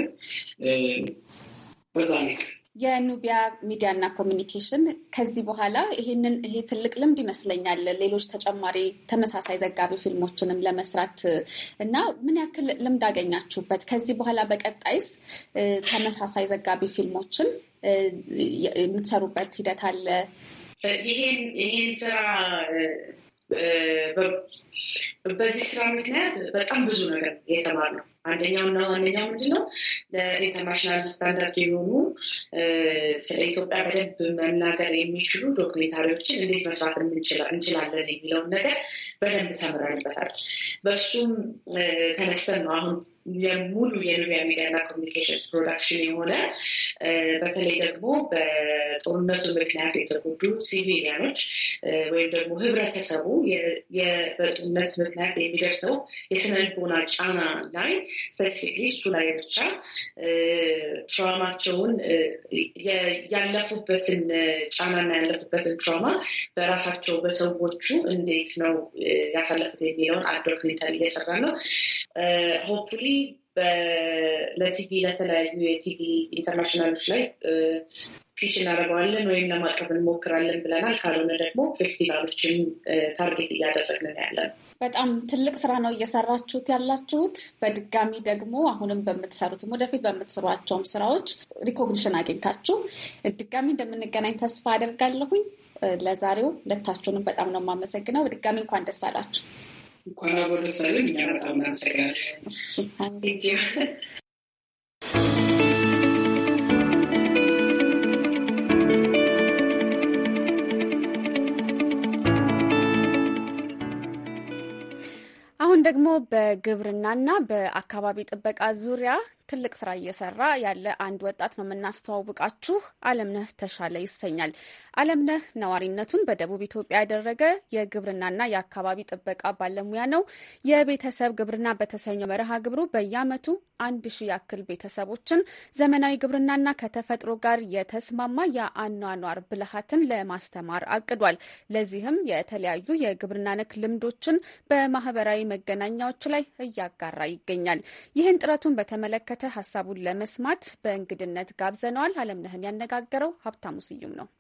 S20: በዛ ነው።
S1: የኑቢያ ሚዲያ እና ኮሚኒኬሽን ከዚህ በኋላ ይሄ ትልቅ ልምድ ይመስለኛል ሌሎች ተጨማሪ ተመሳሳይ ዘጋቢ ፊልሞችንም ለመስራት እና ምን ያክል ልምድ አገኛችሁበት? ከዚህ በኋላ በቀጣይስ ተመሳሳይ ዘጋቢ ፊልሞችን የምትሰሩበት ሂደት አለ?
S19: ይሄን ስራ በዚህ ስራ ምክንያት በጣም ብዙ ነገር የተማርነው አንደኛውና ዋነኛው ምንድነው ለኢንተርናሽናል ስታንዳርድ የሆኑ ስለ ኢትዮጵያ በደንብ መናገር የሚችሉ ዶክሜንታሪዎችን እንዴት መስራት እንችላለን የሚለውን ነገር በደንብ ተምረንበታል። በሱም ተነስተን ነው አሁን የሙሉ የኑቢያ ሚዲያ እና ኮሚኒኬሽንስ ፕሮዳክሽን የሆነ በተለይ ደግሞ በጦርነቱ ምክንያት የተጎዱ ሲቪሊያኖች ወይም ደግሞ ህብረተሰቡ በጦርነት ምክንያት የሚደርሰው የስነልቦና ጫና ላይ ስፔሲፊክሊ እሱ ላይ ብቻ ትራውማቸውን ያለፉበትን ጫናና ያለፉበትን ትራውማ በራሳቸው በሰዎቹ እንዴት ነው ያሳለፉት የሚለውን ዶክሜንታሪ እየሰራ ነው። ሆፕፉሊ ለቲቪ ለተለያዩ የቲቪ ኢንተርናሽናሎች ላይ ፒች እናደርገዋለን ወይም ለማቅረብ እንሞክራለን ብለናል። ካልሆነ ደግሞ ፌስቲቫሎችን ታርጌት እያደረግን ያለን።
S1: በጣም ትልቅ ስራ ነው እየሰራችሁት ያላችሁት። በድጋሚ ደግሞ አሁንም በምትሰሩትም ወደፊት በምትሰሯቸውም ስራዎች ሪኮግኒሽን አግኝታችሁ ድጋሚ እንደምንገናኝ ተስፋ አደርጋለሁኝ። ለዛሬው ሁለታችሁንም በጣም ነው የማመሰግነው። በድጋሚ እንኳን ደስ አላችሁ።
S20: እንኳን አብሮ ደስ አለን። እኛ በጣም እናመሰግናለን።
S1: አሁን ደግሞ በግብርናና በአካባቢ ጥበቃ ዙሪያ ትልቅ ስራ እየሰራ ያለ አንድ ወጣት ነው የምናስተዋውቃችሁ። አለምነህ ተሻለ ይሰኛል። አለምነህ ነዋሪነቱን በደቡብ ኢትዮጵያ ያደረገ የግብርናና የአካባቢ ጥበቃ ባለሙያ ነው። የቤተሰብ ግብርና በተሰኘው መርሃ ግብሩ በየዓመቱ 1000 ያክል ቤተሰቦችን ዘመናዊ ግብርናና ከተፈጥሮ ጋር የተስማማ የአኗኗር ብልሃትን ለማስተማር አቅዷል። ለዚህም የተለያዩ የግብርና ነክ ልምዶችን በማህበራዊ መገናኛዎች ላይ እያጋራ ይገኛል። ይህን ጥረቱን በተመለከተ ሀሳቡን ለመስማት በእንግድነት ጋብዘነዋል። አለምነህን ያነጋገረው ሀብታሙ ስዩም ነው።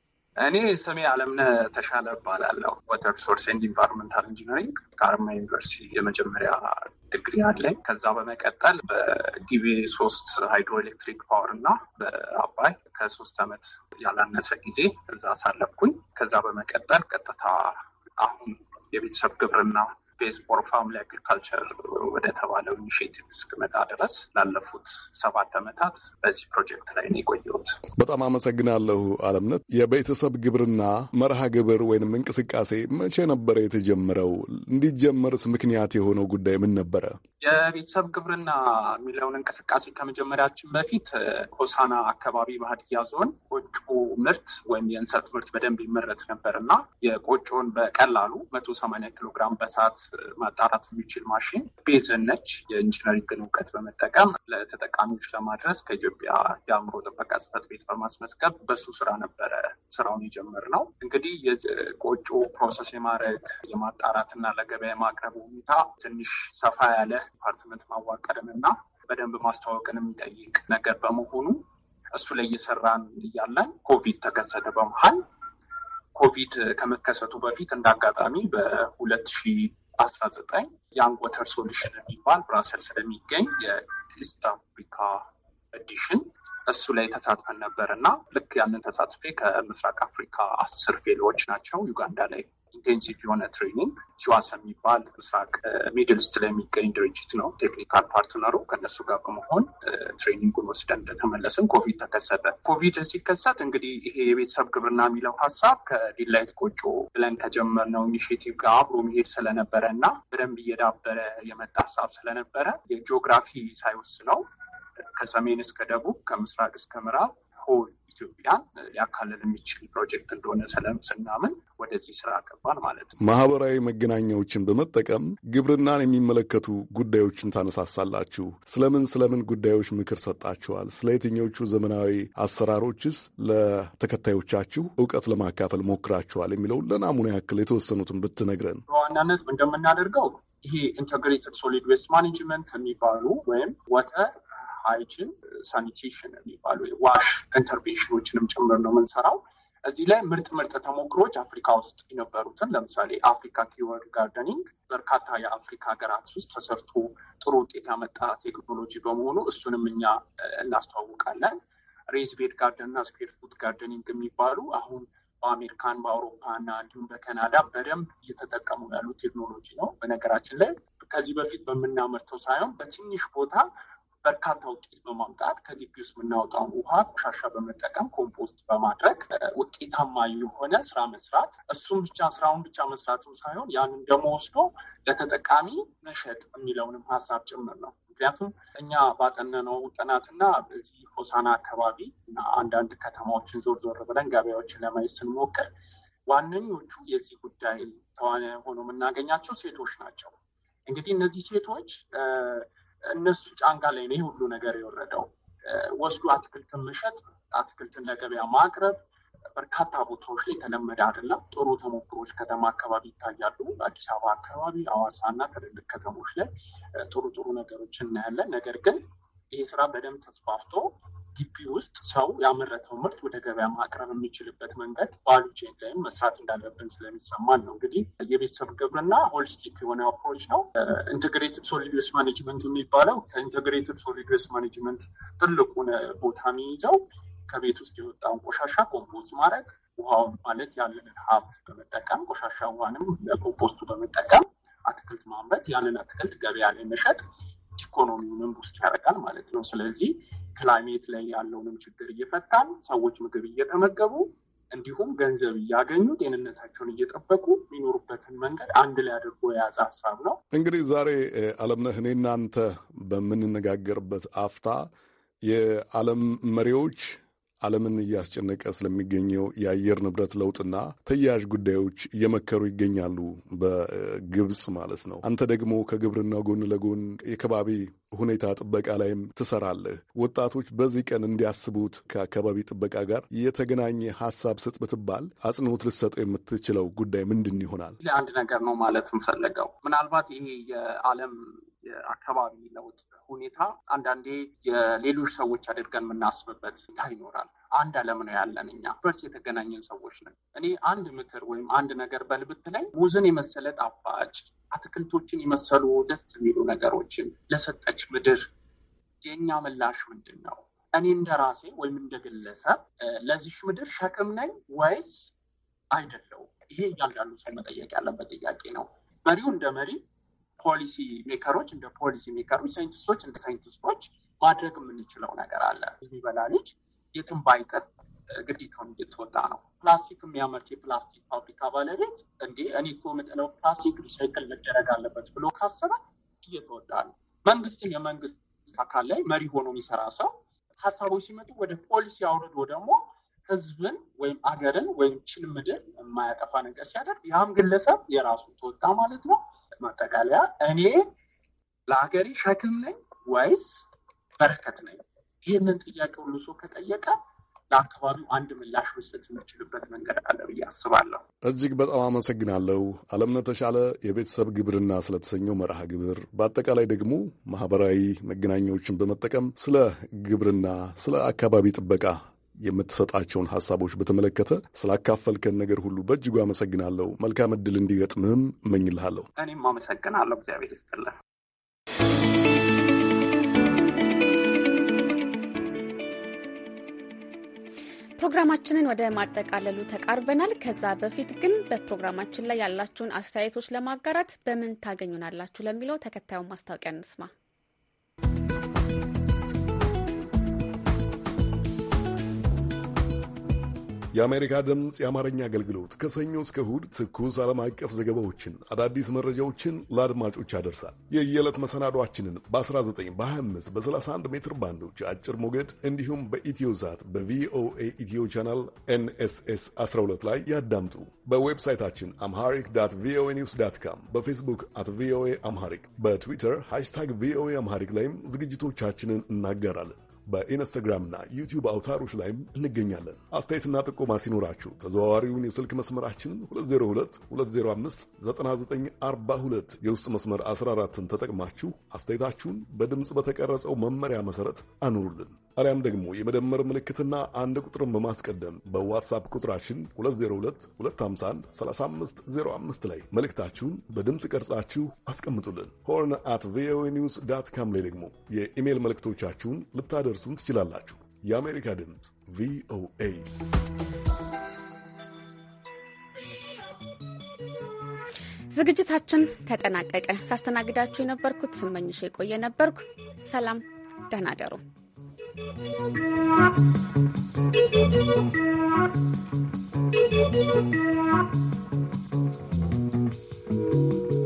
S21: እኔ ስሜ አለምነህ ተሻለ እባላለሁ። ዋተር ሶርስ ኤንድ ኢንቫይሮንመንታል ኢንጂነሪንግ ከአርማ ዩኒቨርሲቲ የመጀመሪያ ዲግሪ አለኝ። ከዛ በመቀጠል በጊቤ 3 ሃይድሮ ኤሌክትሪክ ፓወር እና በአባይ ከ3 ዓመት ያላነሰ ጊዜ እዛ አሳለፍኩኝ። ከዛ በመቀጠል ቀጥታ አሁን የቤተሰብ ግብርና ቤዝ ፎር ፋሚሊ አግሪካልቸር ወደ ተባለው ኢኒሼቲቭ እስክመጣ ድረስ ላለፉት 7 ዓመታት በዚህ ፕሮጀክት ላይ ነው የቆየሁት።
S22: በጣም አመሰግናለሁ አለምነት። የቤተሰብ ግብርና መርሃ ግብር ወይንም እንቅስቃሴ መቼ ነበረ የተጀመረው? እንዲጀመርስ ምክንያት የሆነው ጉዳይ ምን ነበረ?
S21: የቤተሰብ ግብርና የሚለውን እንቅስቃሴ ከመጀመሪያችን በፊት ሆሳና አካባቢ በሀዲያ ዞን ቆጮ ምርት ወይም የእንሰት ምርት በደንብ ይመረት ነበር እና የቆጮን በቀላሉ 180 ኪሎ ግራም በሰዓት ማጣራት የሚችል ማሽን ቤዝን ነች የኢንጂነሪንግን እውቀት በመጠቀም ለተጠቃሚዎች ለማድረስ ከኢትዮጵያ የአእምሮ ጥበቃ ጽሕፈት ቤት በማስመዝገብ በሱ ስራ ነበረ ስራውን የጀመርነው። እንግዲህ የቆጮ ፕሮሰስ የማድረግ የማጣራትና ለገበያ የማቅረብ ሁኔታ ትንሽ ሰፋ ያለ ዲፓርትመንት ማዋቀርንና በደንብ ማስተዋወቅን የሚጠይቅ ነገር በመሆኑ እሱ ላይ እየሰራን እያለን ኮቪድ ተከሰተ። በመሀል ኮቪድ ከመከሰቱ በፊት እንዳጋጣሚ በ2019 ያንግ ዋተር ሶሉሽን የሚባል ብራሰልስ ስለሚገኝ የኢስት አፍሪካ ኤዲሽን እሱ ላይ ተሳትፈን ነበር እና ልክ ያንን ተሳትፌ ከምስራቅ አፍሪካ 10 ፌሎዎች ናቸው ዩጋንዳ ላይ ኢንቴንሲቭ የሆነ ትሬኒንግ ጂዋስ የሚባል ምስራቅ ሚድል ኢስት ላይ የሚገኝ ድርጅት ነው ቴክኒካል ፓርትነሩ። ከነሱ ጋር በመሆን ትሬኒንጉን ወስደን እንደተመለስን ኮቪድ ተከሰተ። ኮቪድ ሲከሰት እንግዲህ ይሄ የቤተሰብ ግብርና የሚለው ሀሳብ ከዲላይት ቆጮ ብለን ከጀመርነው ኢኒሼቲቭ ጋር አብሮ መሄድ ስለነበረ እና በደንብ እየዳበረ የመጣ ሀሳብ ስለነበረ የጂኦግራፊ ሳይወስነው ከሰሜን እስከ ደቡብ ከምስራቅ እስከ ምዕራብ ሆል ኢትዮጵያን ሊያካልል የሚችል ፕሮጀክት እንደሆነ ስናምን ወደዚህ ስራ ገባን ማለት ነው።
S22: ማህበራዊ መገናኛዎችን በመጠቀም ግብርናን የሚመለከቱ ጉዳዮችን ታነሳሳላችሁ። ስለምን ጉዳዮች ምክር ሰጣችኋል? ስለ የትኞቹ ዘመናዊ አሰራሮችስ ለተከታዮቻችሁ እውቀት ለማካፈል ሞክራችኋል? የሚለውን ለናሙና ያክል የተወሰኑትን ብትነግረን።
S21: በዋናነት እንደምናደርገው ይሄ ኢንተግሬትድ ሶሊድ ዌስት ማኔጅመንት የሚባሉ ወይም ወተር ሃይጂን ሳኒቴሽን የሚባሉ ዋሽ ኢንተርቬንሽኖችንም ጭምር ነው የምንሰራው። እዚህ ላይ ምርጥ ተሞክሮች አፍሪካ ውስጥ የነበሩትን ለምሳሌ አፍሪካ ኪወርድ ጋርደኒንግ በርካታ የአፍሪካ ሀገራት ውስጥ ተሰርቶ ጥሩ ውጤት ያመጣ ቴክኖሎጂ በመሆኑ እሱንም እኛ እናስተዋውቃለን። ሬዝ ቤድ ጋርደን እና ስኩዌር ፉት ጋርደኒንግ የሚባሉ አሁን በአሜሪካን በአውሮፓ እና እንዲሁም በካናዳ በደንብ እየተጠቀሙ ያሉ ቴክኖሎጂ ነው። በነገራችን ላይ ከዚህ በፊት በምናመርተው ሳይሆን በትንሽ ቦታ በርካታ ውጤት በማምጣት ከግቢ ውስጥ የምናወጣውን ውሃ ቆሻሻ በመጠቀም ኮምፖስት በማድረግ ውጤታማ የሆነ ስራ መስራት፣ ስራውን ብቻ መስራትም ሳይሆን ያንን ደግሞ ወስዶ ለተጠቃሚ መሸጥ የሚለውንም ሀሳብ ጭምር ነው። ምክንያቱም እኛ ባጠነነው ጥናትና በዚህ ሆሳና አካባቢ እና አንዳንድ ከተማዎችን ዞር ብለን ገበያዎችን ለማየት ስንሞክር ዋነኞቹ የዚህ ጉዳይ ተዋናይ ሆኖ የምናገኛቸው ሴቶች ናቸው። እንግዲህ እነዚህ ሴቶች እነሱ ጫንጋ ላይ ነው ሁሉ ነገር የወረደው። ወስዱ አትክልትን መሸጥ፣ አትክልትን ለገበያ ማቅረብ በርካታ ቦታዎች ላይ የተለመደ አይደለም። ጥሩ ተሞክሮች ከተማ አካባቢ ይታያሉ። አዲስ አበባ አካባቢ፣ ሐዋሳና ትልልቅ ከተሞች ላይ ጥሩ ነገሮች እናያለን። ነገር ግን ይሄ ስራ በደንብ ተስፋፍቶ ግቢ ውስጥ ሰው ያመረተው ምርት ወደ ገበያ ማቅረብ የሚችልበት መንገድ ባሉ ቼን ላይም መስራት እንዳለብን ስለሚሰማን ነው። እንግዲህ የቤተሰብ ግብርና ሆሊስቲክ የሆነ አፕሮች ነው። ኢንቴግሬትድ ሶሊድ ዌስት ማኔጅመንት የሚባለው ከኢንቴግሬትድ ሶሊድ ዌስት ማኔጅመንት ትልቁን ቦታ የሚይዘው ከቤት ውስጥ የወጣውን ቆሻሻ ኮምፖስት ማድረግ፣ ውሃውን ማለት ያለንን ሀብት በመጠቀም ቆሻሻ ውሃንም ለኮምፖስቱ በመጠቀም አትክልት ማምረት፣ ያንን አትክልት ገበያ ላይ መሸጥ ኢኮኖሚውንም ውስጥ ያደርጋል ማለት ነው። ስለዚህ ክላይሜት ላይ ያለውንም ችግር እየፈታን ሰዎች ምግብ እየተመገቡ እንዲሁም ገንዘብ እያገኙ ጤንነታቸውን እየጠበቁ የሚኖሩበትን መንገድ አንድ ላይ አድርጎ የያዘ ሀሳብ ነው።
S22: እንግዲህ ዛሬ አለምነህ፣ እኔ እናንተ በምንነጋገርበት አፍታ የዓለም መሪዎች ዓለምን እያስጨነቀ ስለሚገኘው የአየር ንብረት ለውጥና ተያያዥ ጉዳዮች እየመከሩ ይገኛሉ፣ በግብጽ ማለት ነው። አንተ ደግሞ ከግብርናው ጎን ለጎን የከባቢ ሁኔታ ጥበቃ ላይም ትሰራለህ። ወጣቶች በዚህ ቀን እንዲያስቡት ከአካባቢ ጥበቃ ጋር የተገናኘ ሀሳብ ስጥ ብትባል አጽንኦት ልትሰጠው የምትችለው ጉዳይ ምንድን ይሆናል?
S21: አንድ ነገር ነው ማለት የምፈልገው። ምናልባት ይሄ የዓለም የአካባቢ ለውጥ ሁኔታ አንዳንዴ የሌሎች ሰዎች አድርገን የምናስብበት ይኖራል። አንድ ዓለም ነው ያለን እኛ በርስ የተገናኘን ሰዎች ነን። እኔ አንድ ምክር ወይም አንድ ነገር በልብት ላይ ሙዝን የመሰለ ጣፋጭ አትክልቶችን የመሰሉ ደስ የሚሉ ነገሮችን ለሰጠች ምድር የኛ ምላሽ ምንድን ነው? እኔ እንደ ራሴ ወይም እንደ ግለሰብ ለዚች ምድር ሸክም ነኝ ወይስ አይደለው? ይሄ እያንዳንዱ ሰው መጠየቅ ያለበት ጥያቄ ነው። መሪው እንደ መሪ፣ ፖሊሲ ሜከሮች እንደ ፖሊሲ ሜከሮች፣ ሳይንቲስቶች እንደ ሳይንቲስቶች ማድረግ የምንችለው ነገር አለ። የሚበላ ልጅ የትም ባይቀር ግዴታውን እየተወጣ ነው። ፕላስቲክ የሚያመርት የፕላስቲክ ፋብሪካ ባለቤት እኔ እኮ የምጥለው ፕላስቲክ ሪሳይክል መደረግ አለበት ብሎ ካሰበ እየተወጣ ነው። መንግስትን የመንግስት አካል ላይ መሪ ሆኖ የሚሰራ ሰው ሀሳቦች ሲመጡ ወደ ፖሊሲ አውርዶ ደግሞ ህዝብን ወይም አገርን ወይም ችን ምድር የማያጠፋ ነገር ሲያደርግ ያም ግለሰብ የራሱ ተወጣ ማለት ነው። ማጠቃለያ እኔ ለሀገሬ ሸክም ነኝ ወይስ በረከት ነኝ? ይህንን ጥያቄ ሁሉ ሰው ከጠየቀ ለአካባቢው አንድ ምላሽ መስጠት የምችልበት መንገድ አለ ብዬ አስባለሁ።
S22: እጅግ በጣም አመሰግናለሁ አለምነህ ተሻለ፣ የቤተሰብ ግብርና ስለተሰኘው መርሃ ግብር፣ በአጠቃላይ ደግሞ ማህበራዊ መገናኛዎችን በመጠቀም ስለ ግብርና፣ ስለ አካባቢ ጥበቃ የምትሰጣቸውን ሀሳቦች በተመለከተ ስላካፈልከን ነገር ሁሉ በእጅጉ አመሰግናለሁ። መልካም ዕድል እንዲገጥምህም እመኝልሃለሁ።
S21: እኔም አመሰግናለሁ። እግዚአብሔር ይስጥልህ።
S1: ፕሮግራማችንን ወደ ማጠቃለሉ ተቃርበናል። ከዛ በፊት ግን በፕሮግራማችን ላይ ያላችሁን አስተያየቶች ለማጋራት በምን ታገኙናላችሁ ለሚለው ተከታዩን ማስታወቂያ እንስማ።
S22: የአሜሪካ ድምፅ የአማርኛ አገልግሎት ከሰኞ እስከ እሁድ ትኩስ ዓለም አቀፍ ዘገባዎችን፣ አዳዲስ መረጃዎችን ለአድማጮች ያደርሳል። የየዕለት መሰናዷችንን በ19 በ25 በ31 ሜትር ባንዶች አጭር ሞገድ እንዲሁም በኢትዮዛት በቪኦኤ ኢትዮ ቻናል ኤንኤስኤስ 12 ላይ ያዳምጡ። በዌብሳይታችን አምሃሪክ ዳት ቪኦኤ ኒውስ ዳት ካም፣ በፌስቡክ አት ቪኦኤ አምሃሪክ፣ በትዊተር ሃሽታግ ቪኦኤ አምሃሪክ ላይም ዝግጅቶቻችንን እናጋራለን። በኢንስታግራምና ዩቲዩብ አውታሮች ላይም እንገኛለን። አስተያየትና ጥቆማ ሲኖራችሁ ተዘዋዋሪውን የስልክ መስመራችን 2022059942 የውስጥ መስመር 14ን ተጠቅማችሁ አስተያየታችሁን በድምፅ በተቀረጸው መመሪያ መሰረት አኑሩልን። አሊያም ደግሞ የመደመር ምልክትና አንድ ቁጥርን በማስቀደም በዋትሳፕ ቁጥራችን 2022513505 ላይ መልእክታችሁን በድምፅ ቀርጻችሁ አስቀምጡልን። ሆርን አት ቪኦኤ ኒውስ ዳት ካም ላይ ደግሞ የኢሜይል መልእክቶቻችሁን ልታደርሱን ትችላላችሁ። የአሜሪካ ድምፅ ቪኦኤ።
S1: ዝግጅታችን ተጠናቀቀ። ሳስተናግዳችሁ የነበርኩት ስመኝሽ የቆየ ነበርኩ። ሰላም፣ ደህና ደሩ። Thank you.